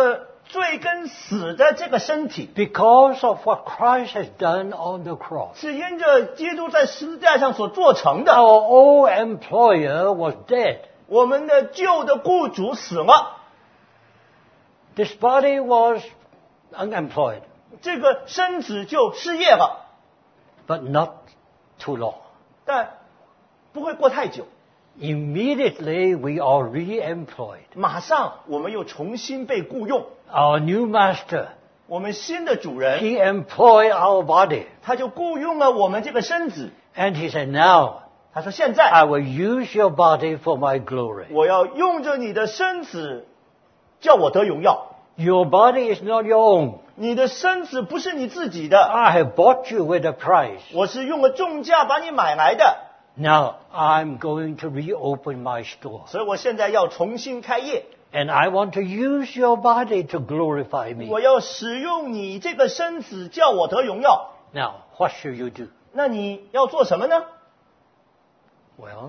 罪跟死的这个身体， because of what Christ has done on the cross. 是因着基督在十字架上所做成的。 Our old employer was dead. 我们的旧的雇主死了， This body was unemployed, 这个身子就失业了， but not too long. 但不会过太久， Immediately we are re-employed. 马上我们又重新被雇用。 Our new master, 我们新的主人， he employed our body. 他就雇用了我们这个身子。 And he said, now 他说：“现在 I will use your body for my glory. 我要用着你的身子，叫我得荣耀。 Your body is not your own. 你的身子不是你自己的， I have bought you with a price. 我是用了重价把你买来的。 Now I'm going to reopen my store. 所以我现在要重新开业， And I want to use your body to glorify me. 我要使用你这个身子，叫我得荣耀。 Now, what should you do? 那你要做什么呢？ Well,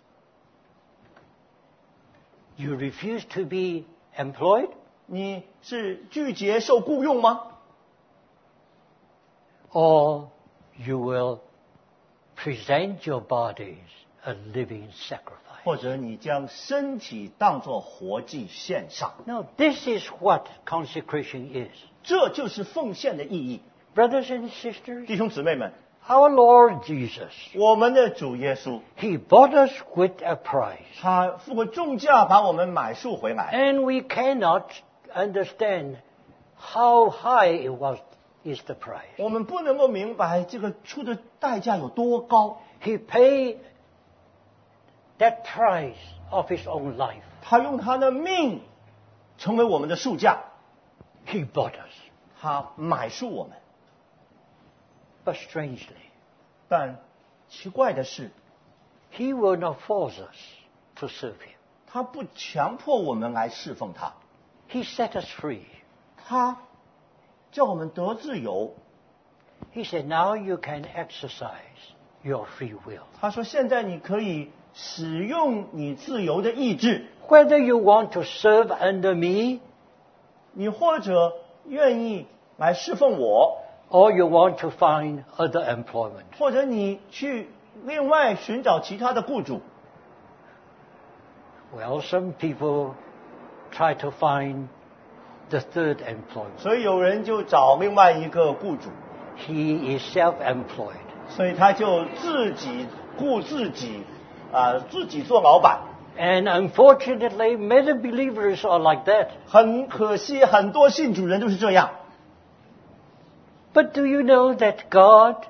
you refuse to be employed, 你是拒绝受雇用吗？ or you will present your bodies a living sacrifice. 或者你将身体当作活祭献上？ Now, this is what consecration is. 这就是奉献的意义。 Brothers and sisters, 弟兄姊妹们， our Lord Jesus, 我们的主耶稣， He bought us with a price. 他付过重价把我们买赎回来。 And we cannot understand how high it was is the price. 我们不能够明白这个出的代价有多高。 He paid that price of his own life. 他用他的命成为我们的赎价， He bought us. 他买赎我们。 But strangely, 但奇怪的是， he will not force us to serve him. 他不强迫我们来侍奉他， He set us free. 他叫我们得自由。 He said, now you can exercise your free will. 他说：“现在你可以使用你自由的意志， Whether you want to serve under me 你或者愿意来侍奉我， or you want to find other employment. 或者你去另外寻找其他的雇主。 Well, some people try to find the third employment. 所以有人就找另外一个雇主， He is self-employed. 所以他就自己雇自己，啊、自己做老板。 And unfortunately, many believers are like that. 很可惜，很多信主人都是这样。 But do you know that God,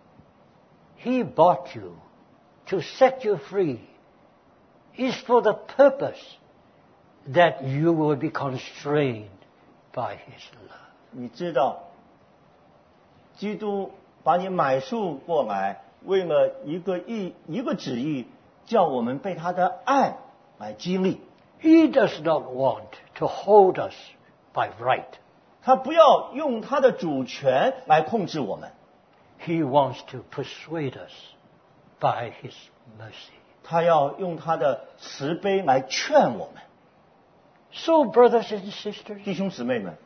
He bought you to set you free, is for the purpose that you will be constrained by His love. 你知道，基督把你买赎过来，为了一个意一个旨意，叫我们被他的爱来激励。 He does not want to hold us by right. 他不要用他的主权来控制我们， He wants to persuade us by His mercy. 他要用他的慈悲来劝我们。 So, brothers and sisters, 弟兄姊妹们，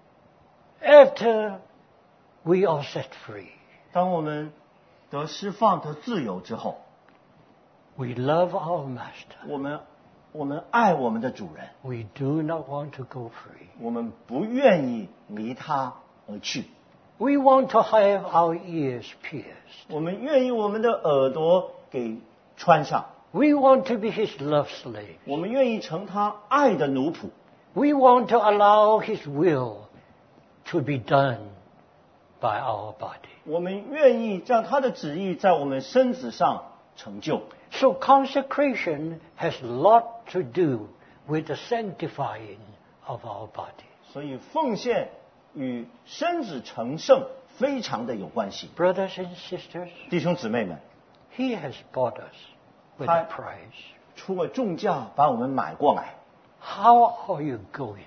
after we are set free, 当我们得释放、得自由之后， we love our Master. 我们我们爱我们的主人， We do not want to go free. 我们不愿意离他而去， We want to have our ears pierced. 我们愿意我们的耳朵给穿上， We want to be His love slave. 我们愿意成他爱的奴仆， We want to allow His will to be done by our body. 我们愿意让他的旨意在我们身子上成就。 So consecration has a lot to do with the sanctifying of our body. 所以奉献与身子成圣非常的有关系。 Brothers and sisters, 弟兄姊妹们， He has bought us with Hi. a price. 出了重价把我们买过来， How are you going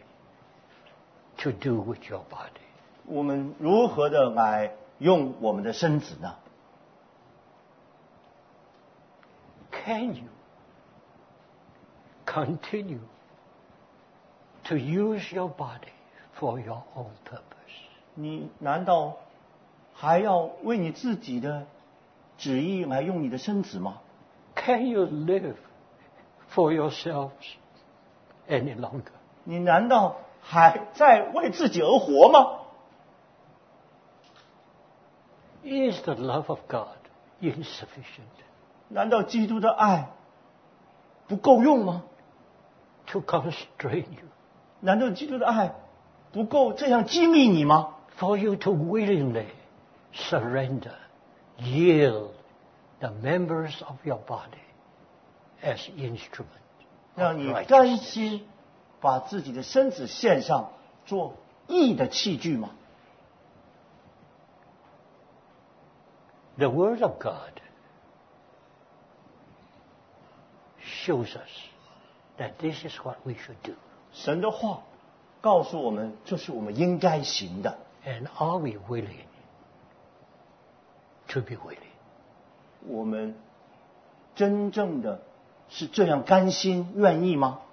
to do with your body? 我们如何的来用我们的身子呢？ Can you continue to use your body for your own purpose? 你难道还要为你自己的旨意来用你的身子吗？ Can you live for yourselves any longer? 你难道还在为自己而活吗？ Is the love of God insufficient 难道基督的爱不够用吗？ to constrain you, 难道基督的爱不够这样激励你吗？ for you to willingly surrender, yield the members of your body as instruments 让 of 你甘 righteousness? 心把自己的身子献上，做义的器具吗？ The Word of God shows us that this is what we should do. 神的话告诉我们，这是我们应该行的。 And are we willing to be willing? 我们真正的是这样甘心愿意吗？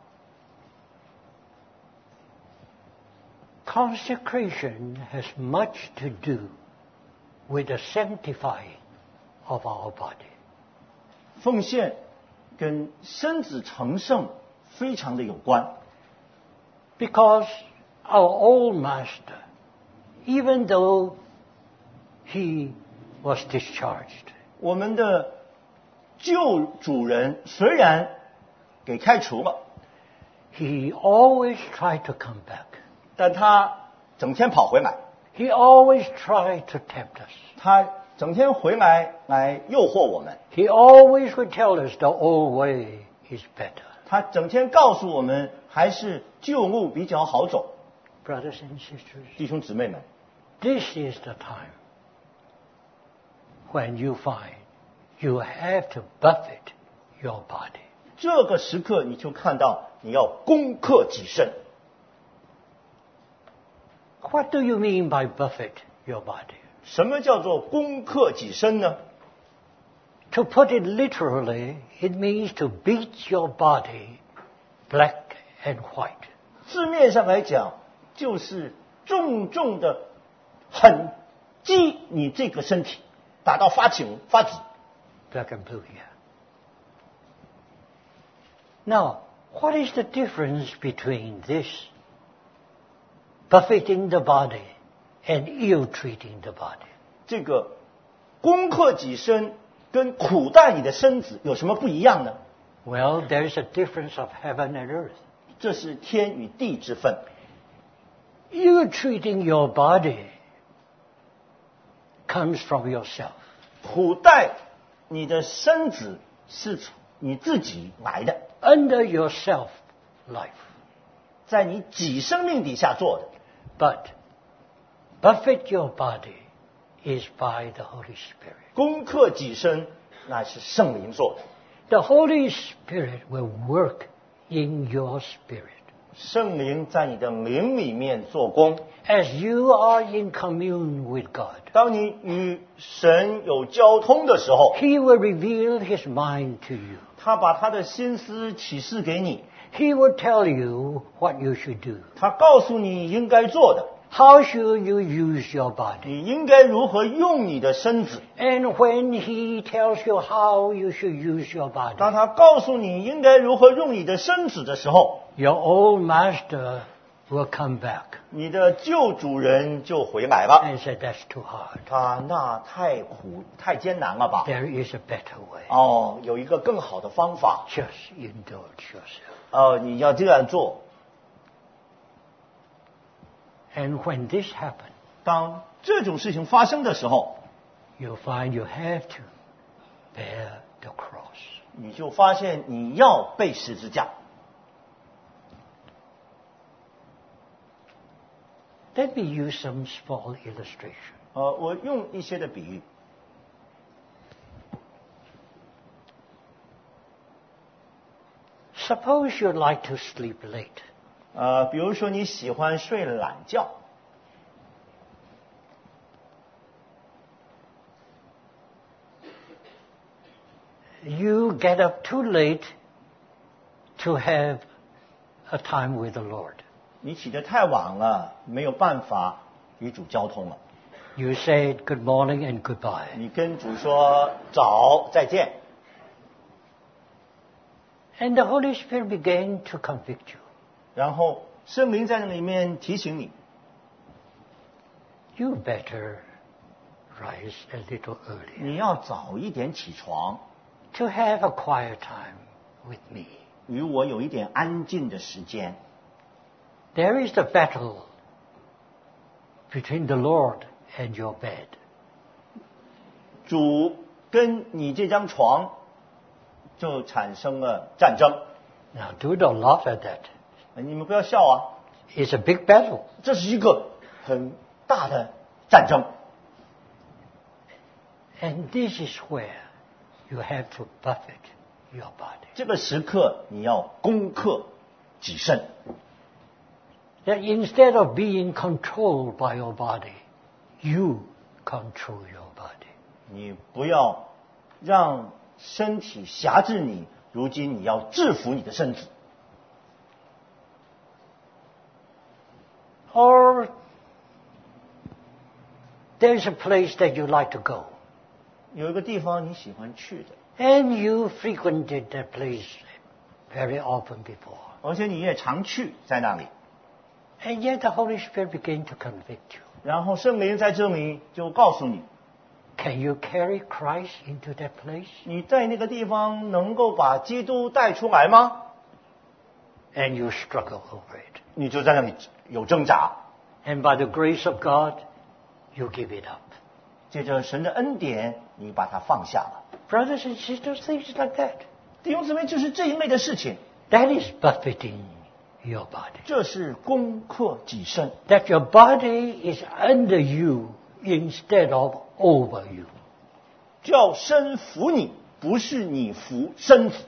Consecration has much to do with the sanctifying of our body. 奉献跟身子成圣非常的有关， Because our old master, even though he was discharged, 我们的旧主人虽然给开除了， he always tried to come back. 但他整天跑回来， He always tried to tempt us. 他整天回来来诱惑我们， He always would tell us the old way is better. 他整天告诉我们还是旧路比较好走。 Brothers and sisters, 弟兄姊妹们， this is the time when you find you have to buffet your body. 这个时刻你就看到你要攻克己身。 What do you mean by buffet your body? 什么叫做攻克己身呢？ To put it literally, it means to beat your body black and white. 字面上来讲，就是重重的狠击你这个身体，打到发青发紫。 Black and blue here. Now, what is the difference between this buffeting the body and ill-treating the body? 这个攻克己身跟苦待你的身子有什么不一样呢？ Well, there is a difference of heaven and earth. 这是天与地之分。 Ill-treating your body comes from yourself. 苦待你的身子是你自己来的， Under your self-life. 在你己生命底下做的。 But buffet your body is by the Holy Spirit. 攻克己身那是圣灵做的， The Holy Spirit will work in your spirit. 圣灵在你的灵里面做工。 As you are in commune with God, 当你与神有交通的时候， He will reveal His mind to you. 他把他的心思启示给你， He will tell you what you should do. 他告诉你应该做的， How should you use your body? 你应该如何用你的身子。 And when He tells you how you should use your 当 body, 他告诉你应该如何用你的身子的时候， your old master will come back 你的旧主人就回来了。 and say, that's too hard. 他那太苦太艰难了吧？ There is a better way. 哦，有一个更好的方法。 Just indulge yourself. 哦，你要这样做。 And when this happens, 当这种事情发生的时候， you'll find you have to bear the cross. 你就发现你要背十字架。 Let me use some small illustration. 呃，我用一些的比喻。 Suppose you'd like to sleep late. 呃，比如说你喜欢睡懒觉， You get up too late to have a time with the Lord. 你起得太晚了，没有办法与主交通了。 You said good morning and goodbye. 你跟主说早，再见。 And the Holy Spirit began to convict you. 然后圣灵在那里面提醒你， You better rise a little earlier 你要早一点起床， to have a quiet time with me. 与我有一点安静的时间。 There is a battle between the Lord and your bed. 主跟你这张床就产生了战争。 Now, do not laugh at that. 你们不要笑啊， It's a big battle. 这是一个很大的战争。 And this is where you have to buffet your body. 这个时刻你要攻克己身， That instead of being controlled by your body, you control your body. 你不要让身体辖制你，如今你要制服你的身子。 Or there's a place that you like to go, 有一个地方你喜欢去的， and you frequented that place very often before. 而且你也常去在那里， And yet the Holy Spirit began to convict you. 然后圣灵在这里就告诉你， Can you carry Christ into that place? 你在那个地方能够把基督带出来吗？ And you struggle over it. 你就在那里有挣扎， And by the grace of God, you give it up. 借着神的恩典，你把它放下了。 Brothers and sisters, things like that. 弟兄姊妹，就是这一类的事情， That is buffeting your body. 这是攻克己身， That your body is under you instead of over you. 叫身服你，不是你服身子。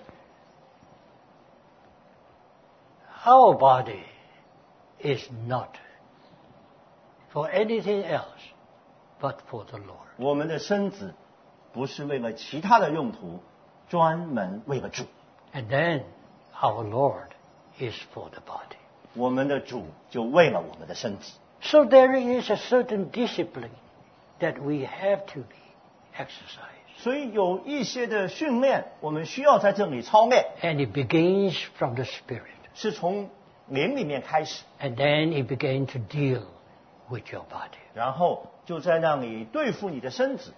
Our body is not for anything else but for the Lord. 我们的身子不是为了其他的用途，专门为了主。 And then our Lord is for the body. 我们的主就为了我们的身子。 So there is a certain discipline that we have to be exercised. 所以有一些的训练，我们需要在这里操练， And it begins from the Spirit. 是从灵里面开始， And then it began to deal with your body. 然后就在那里对付你的身子。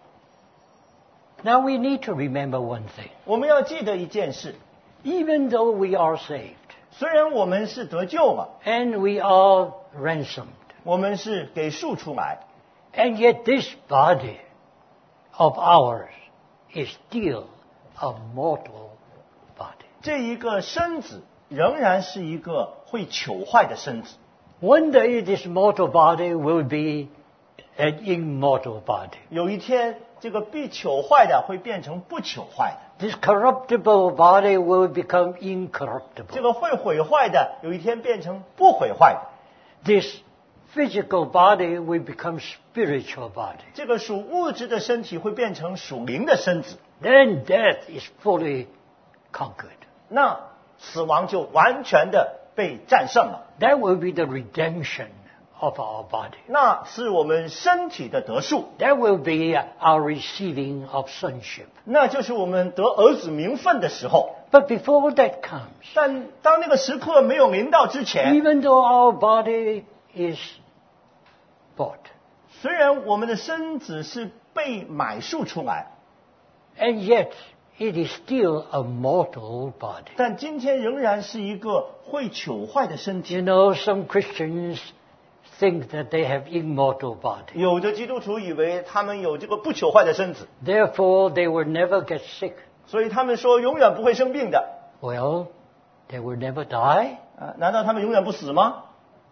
Now we need to remember one thing. 我们要记得一件事， Even though we are saved 虽然我们是得救了， and we are ransomed, 我们是给赎出来， and yet this body of ours is still a mortal body. 这一个身子仍然是一个会朽坏的身子。 One day this mortal body will be an immortal body. 有一天，这个必朽坏的会变成不朽坏的， This corruptible body will become 这 incorruptible. 个会毁坏的，有一天变成不毁坏的。 This physical body will become spiritual body. 这个属物质的身体会变成属灵的身子， Then death is fully conquered. 那死亡就完全的被战胜了。 That will be the redemption of our body. 那是我们身体的得数， That will be our receiving of sonship. 那就是我们得儿子名分的时候。 But before that comes, 但当那个时刻没有临到之前， even though our body is bought, 虽然我们的身子是被买赎出来， and yet it is still a mortal body. 但今天仍然是一个会朽坏的身体。 You know, some Christians think that they have immortal body. 有的基督徒以为他们有这个不朽坏的身子， Therefore, they will never get sick. 所以他们说永远不会生病的。 Well, they will never die. 啊，难道他们永远不死吗？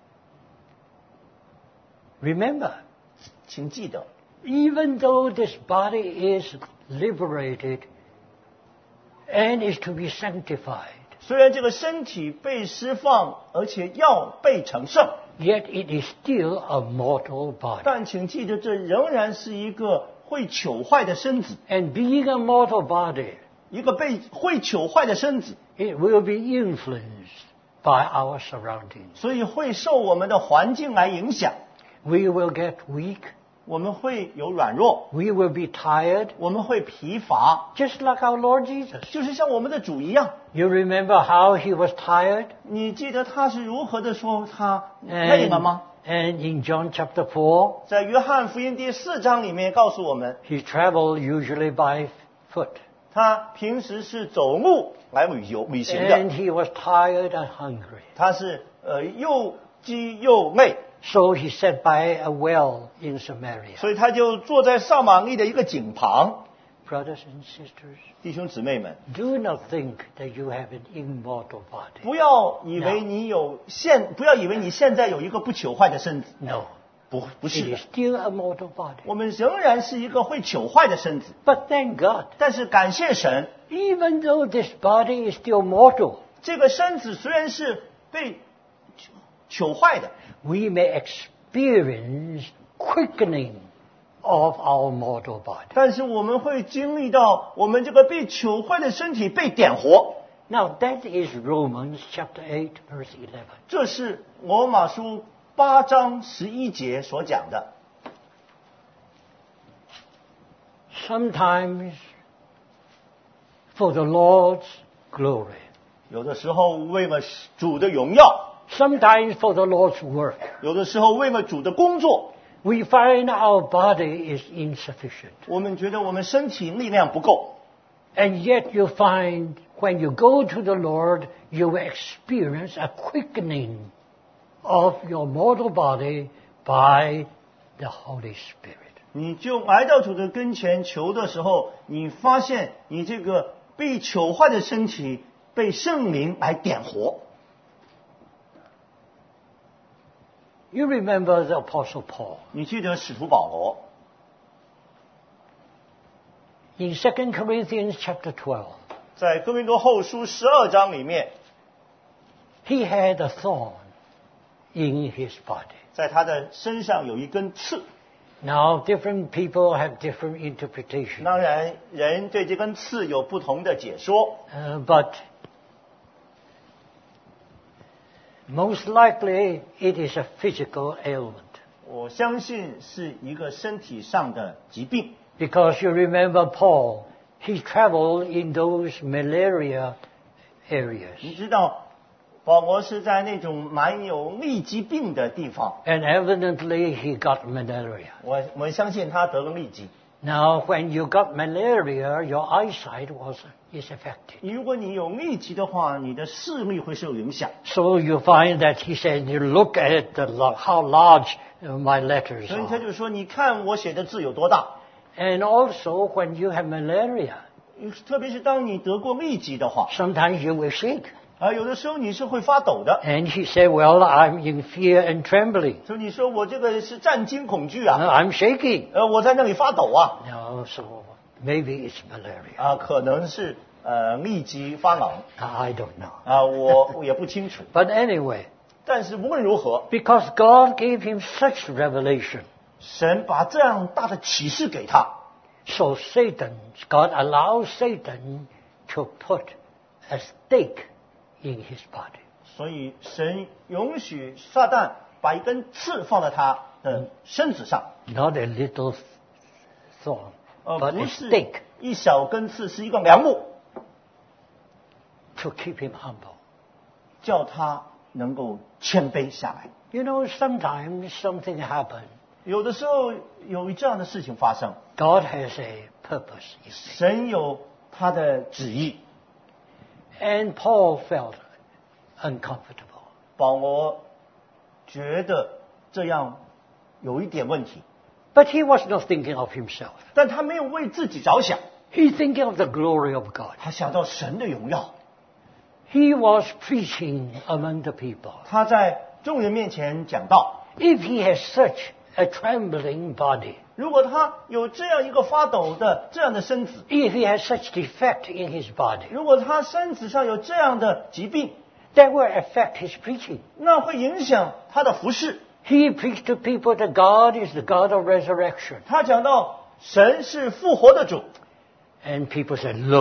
Remember, 请记得， even though this body is liberated and is to be sanctified, 虽然这个身体被释放，而且要被成圣， yet it is still a mortal body. 但请记得，这仍然是一个会朽坏的身子。 And being a mortal body, 一个被会朽坏的身子， it will be influenced by our surroundings. 所以会受我们的环境来影响。 We will get weak. 我们会有软弱， We will be tired, 我们会疲乏， just like our Lord Jesus. 就是像我们的主一样。 You remember how he was tired? 你记得他是如何的说他累了 And, 吗？ and in John chapter four, 在约翰福音第四章里面告诉我们， he traveled usually by foot. 他平时是走路来旅游旅行 And 的， he was tired and hungry. 他是呃又饥又累， So he sat by a well in Samaria. 所以他就坐在撒玛利的一个井旁。 Brothers and sisters, 弟兄姊妹们， do not think that you have an immortal body. 不要以为你有现，不要以为你现在有一个不朽坏的身子， No, 不不 it 是的 is，still a mortal body. 我们仍然是一个会朽坏的身子。 But thank God, 但是感谢神， even though this body is still mortal, 这个身子虽然是被朽坏的， we may experience quickening of our mortal body. 但是我们会经历到我们这个被朽坏的身体被点活。 Now that is Romans chapter eight, verse eleven. 这是罗马书八章十一节所讲的。 Sometimes for the Lord's glory, 有的时候为了主的荣耀， sometimes for the Lord's work, 有的时候为了主的工作， we find our body is insufficient. 我们觉得我们身体力量不够。 And yet you find when you go to the Lord, you will experience a quickening of your mortal body by the Holy Spirit. 你就来到主的跟前求的时候，你发现你这个被朽坏的身体被圣灵来点活。 You remember the Apostle Paul. 你记得使徒保罗 In Second Corinthians chapter twelve, 在哥林多后书十二章里面， he had a thorn in his body. 在他的身上有一根刺。 Now, different people have different interpretations. 当然，人对这根刺有不同的解说， Uh, but most likely it is a physical ailment. 我相信是一个身体上的疾病。 Because you remember Paul, he traveled in those malaria areas. 你知道，保罗是在那种蛮有痢疾病的地方， And evidently he got malaria. 我我相信他得了痢疾。 Now, when you got malaria, your eyesight was is affected. 如果你有痢疾的话，你的视力会受影响。 So you find that he said, you look at the, how large my letters 所以他 are. 就说：“你看我写的字有多大。 And also, when you have malaria, ” 特别是当你得过痢疾的话， sometimes you will shake. 啊，有的时候你是会发抖的。 And he said, well, I'm in fear and trembling. 所以你说我这个是战惊恐惧啊， I'm shaking. 呃，我在那里发抖啊， No, so maybe it's malaria. 啊，可能是呃痢疾发冷 I don't know. 啊，我我也不清楚。 But anyway, 但是无论如何， because God gave him such revelation, 神把这样大的启示给他， so Satan, God allows Satan to put a stake in his body. 所以神允许撒旦把一根刺放在他的身子上， Not a little thorn, 呃， but 不 a 是 stake 一小根刺，是一个梁木， to keep him humble. 叫他能够谦卑下来。 You know, sometimes something happens. 有的时候有这样的事情发生， God has a purpose, you see. 神有他的旨意。 And Paul felt uncomfortable. 保罗觉得这样有一点问题， But he was not thinking of himself. 但他没有为自己着想， He's thinking of the glory of God. 他想到神的荣耀。 He was preaching among the people. 他在众人面前讲道， If he has such a trembling body, 如果他有这样一个发抖的这样的身子， if he has such defect in his body, 如果他身子上有这样的疾病， that will affect his preaching. 那会影响他的服事。 He preached to people that God is the God of resurrection. 他讲到神是复活的主， And people said, look,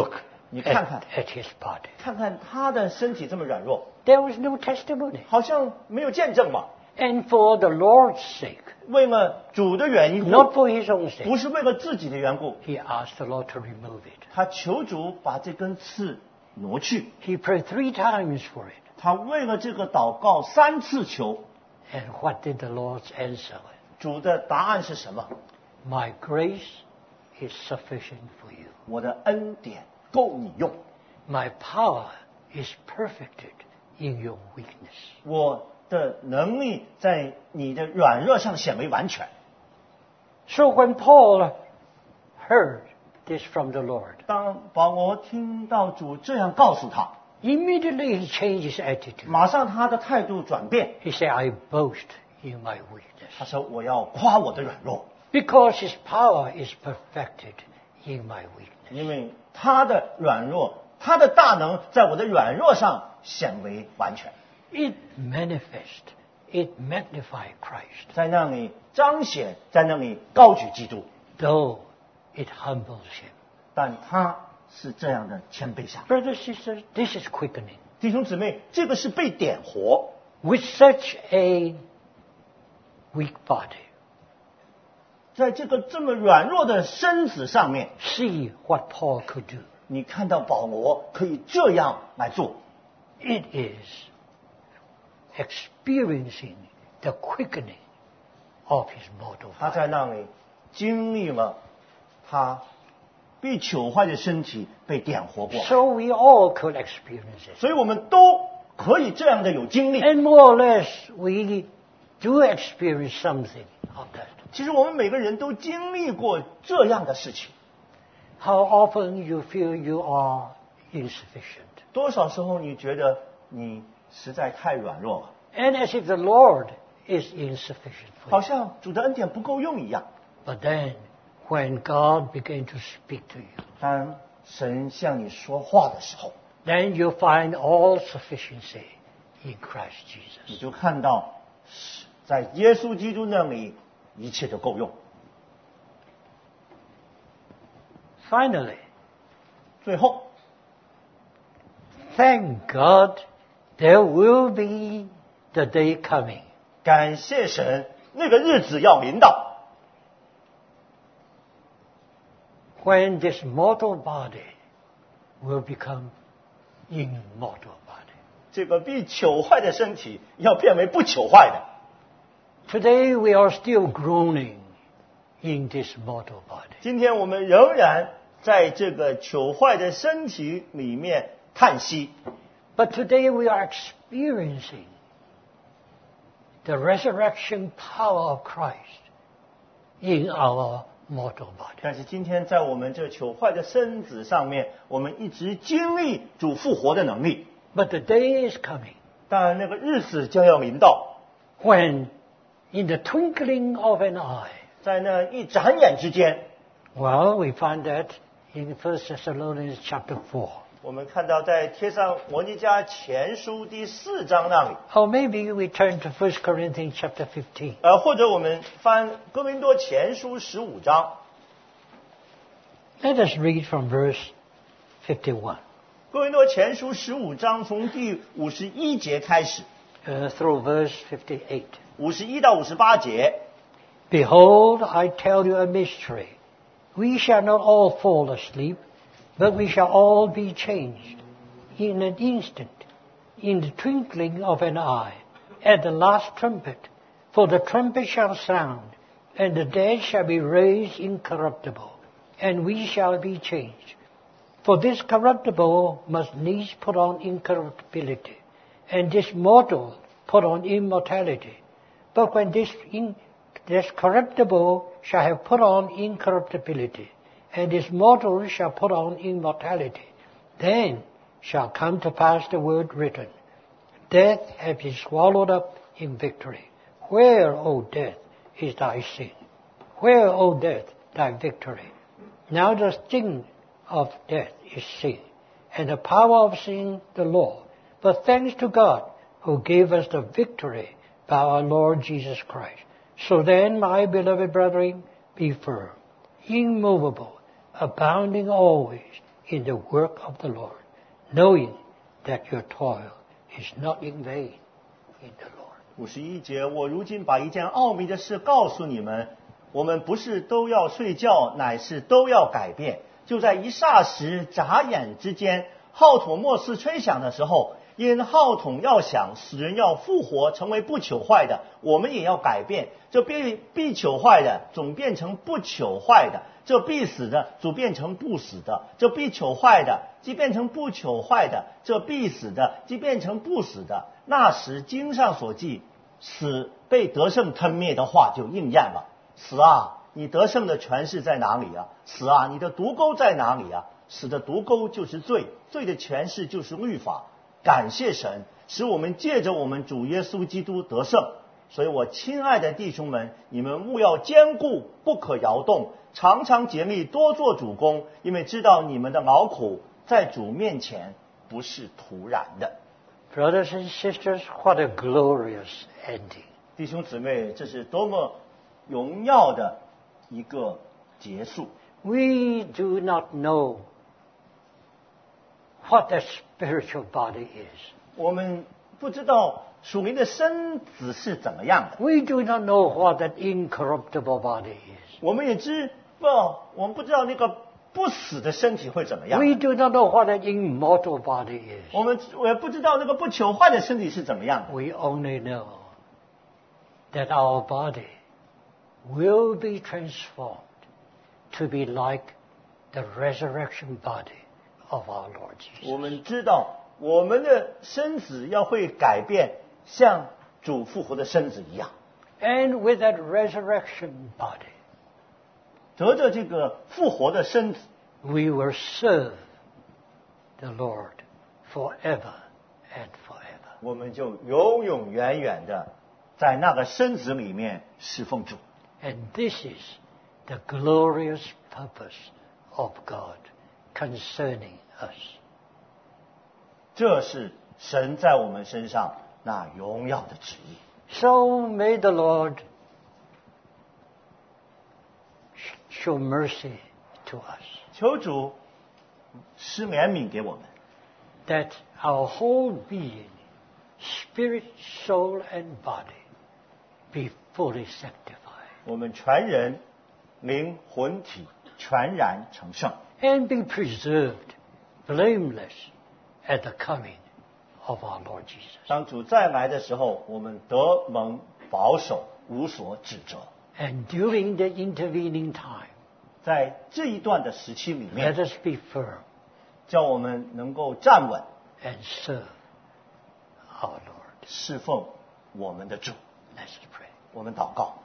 你看看 at, at his body. 看看他的身体这么软弱， There was no testimony. 好像没有见证嘛。 And for the Lord's sake, 为了主的缘故， not for his own sake, 不是为了自己的缘故， he asked the Lord to remove it. 他求主把这根刺挪去。 He prayed three times for it. 他为了这个祷告三次求， And what did the Lord answer? 主的答案是什么？ My grace is sufficient for you. 我的恩典够你用， My power is perfected in your weakness. 我的能力在你的软弱上显为完全。 So when Paul heard this from the Lord, 当保罗听到主这样告诉他， immediately he changed his attitude. 马上他的态度转变， He said, I boast in my 他 weakness, 说：“我要夸我的软弱， because his power is perfected in my weakness. 因为他的软弱，他的大能在我的软弱上显为完全， It manifests, it magnifies Christ, 在那里彰显，在那里高举基督。 though it humbles him. 但他是这样的谦卑下。 Brothers, sisters, this is quickening. 弟兄姊妹，这个是被点活， With such a weak body, 在这个这么软弱的身子上面， see what Paul could do. 你看到保罗可以这样来做， It is experiencing the quickening of his mortal 他 body. 在那里经历了他被朽坏的身体被点活过来， So we all could experience it. 所以我们都可以这样的有经历。 And more or less, we do experience something of that. 其实我们每个人都经历过这样的事情， How often you feel you are insufficient. 多少时候你觉得你实在太软弱了， And as if the Lord is insufficient 好 for you. 像主的恩典不够用一样。 But then, when God began to speak to you, 当神向你说话的时候， then you find all sufficiency in Christ 你 Jesus. 就看到在耶稣基督那里一切都够用。 Finally, 最后， thank God there will be the day coming 感谢神，那个日子要临到， when this mortal body will become immortal body. 这个必朽坏的身体要变为不朽坏的。 Today we are still groaning in this mortal body. 今天我们仍然在这个朽坏的身体里面叹息， But today we are experiencing the resurrection power of Christ in our mortal body. 但是今天在我们这朽坏的身子上面，我们一直经历主复活的能力。 But the day is coming 当然，那个日子将要临到， when, in the twinkling of an eye, 在那一眨眼之间， well, we find that in First Thessalonians chapter four. 我们看到在帖上摩尼迦前书第四章那里， Or maybe we turn to First Corinthians chapter fifteen. 呃，或者我们翻哥林多前书十五章， Let us read from verse fifty-one 哥林多前书十五章从第五十一节开始， uh, through verse fifty-eight. 五十一到五十八节。 Behold, I tell you a mystery. We shall not all fall asleep, but we shall all be changed in an instant, in the twinkling of an eye, at the last trumpet. For the trumpet shall sound, and the dead shall be raised incorruptible, and we shall be changed. For this corruptible must needs put on incorruptibility, and this mortal put on immortality. But when this, in, this corruptible shall have put on incorruptibility, and this mortal shall put on immortality, then shall come to pass the word written, Death hath been swallowed up in victory. Where, O death, is thy sting? Where, O death, thy victory? Now the sting of death is sin, and the power of sin the law. But thanks to God, who gave us the victory by our Lord Jesus Christ. So then, my beloved brethren, be firm, immovable, abounding always in the work of the Lord, knowing that your toil is not in vain in the Lord. 五十一节，我如今把一件奥秘的事告诉你们，我们不是都要睡觉，乃是都要改变。就在一霎时、眨眼之间，号筒末次吹响的时候，因号筒要响，死人要复活，成为不朽坏的，我们也要改变。这必必朽坏的，总变成不朽坏的；这必死的，总变成不死的；这必朽坏的，即变成不朽坏的；这必死的，即变成不死的。那时经上所记，死被得胜吞灭的话就应验了。死啊，你得胜的权势在哪里啊？死啊，你的毒钩在哪里啊？死的毒钩就是罪，罪的权势就是律法。感谢神，使我们借着我们主耶稣基督得胜。所以我亲爱的弟兄们，你们务要坚固，不可摇动，常常竭力多做主工，因为知道你们的劳苦在主面前不是徒然的。 Brothers and sisters, what a glorious ending. 弟兄姊妹，这是多么荣耀的一个结束。 We do not know what that spiritual body is. 我们不知道属灵的身子是怎么样的， We do not know what that incorruptible body is. 我们也知不，我们不知道那个不死的身体会怎么样， We do not know what that immortal body is. 我们也不知道那个不朽坏的身体是怎么样的。 We only know that our body will be transformed to be like the resurrection body of our Lord 我 Jesus. 们知道我们的身子要会改变，像主复活的身子一样。 And with that resurrection body, 得着这个复活的身子， we will serve the Lord forever and forever. 我们就永永远远的在那个身子里面侍奉主。 And this is the glorious purpose of God concerning us. 这是神在我们身上那荣耀的旨意。 So may the Lord show mercy to us, 求主施怜悯给我们， that our whole being, spirit, soul, and body be fully sanctified, 我们全人灵魂体全然成圣， and be preserved blameless at the coming of our Lord Jesus. 当主再来的时候，我们得蒙保守，无所指责。 And during the intervening time, 在这一段的时期里面 let，us be firm 叫我们能够站稳， and serve our Lord. 侍奉我们的主。 Let's pray. 我们祷告。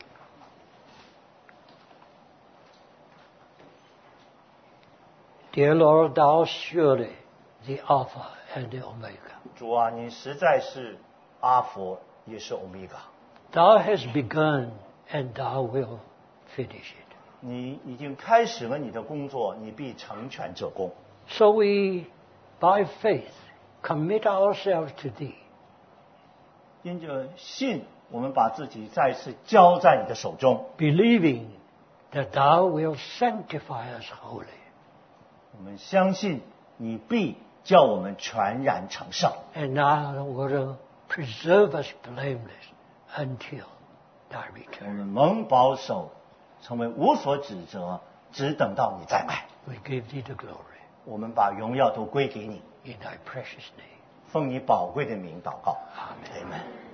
Dear Lord, thou surely the Alpha and the Omega. 主啊，你实在是阿佛，也是欧米伽。 Thou hast begun and thou wilt finish it. 你已经开始了你的工作，你必成全这功。 So we, by faith, commit ourselves to thee, 因着信，我们把自己再一次交在你的手中。 believing that thou wilt sanctify us wholly. 我们相信你必叫我们全然成圣， And thou wilt preserve us blameless until thy 我 return. 们蒙保守，成为无所指责，只等到你再来。 We give thee the glory 我们把荣耀都归给你， in thy precious name. 奉你宝贵的名祷告。 Amen. Amen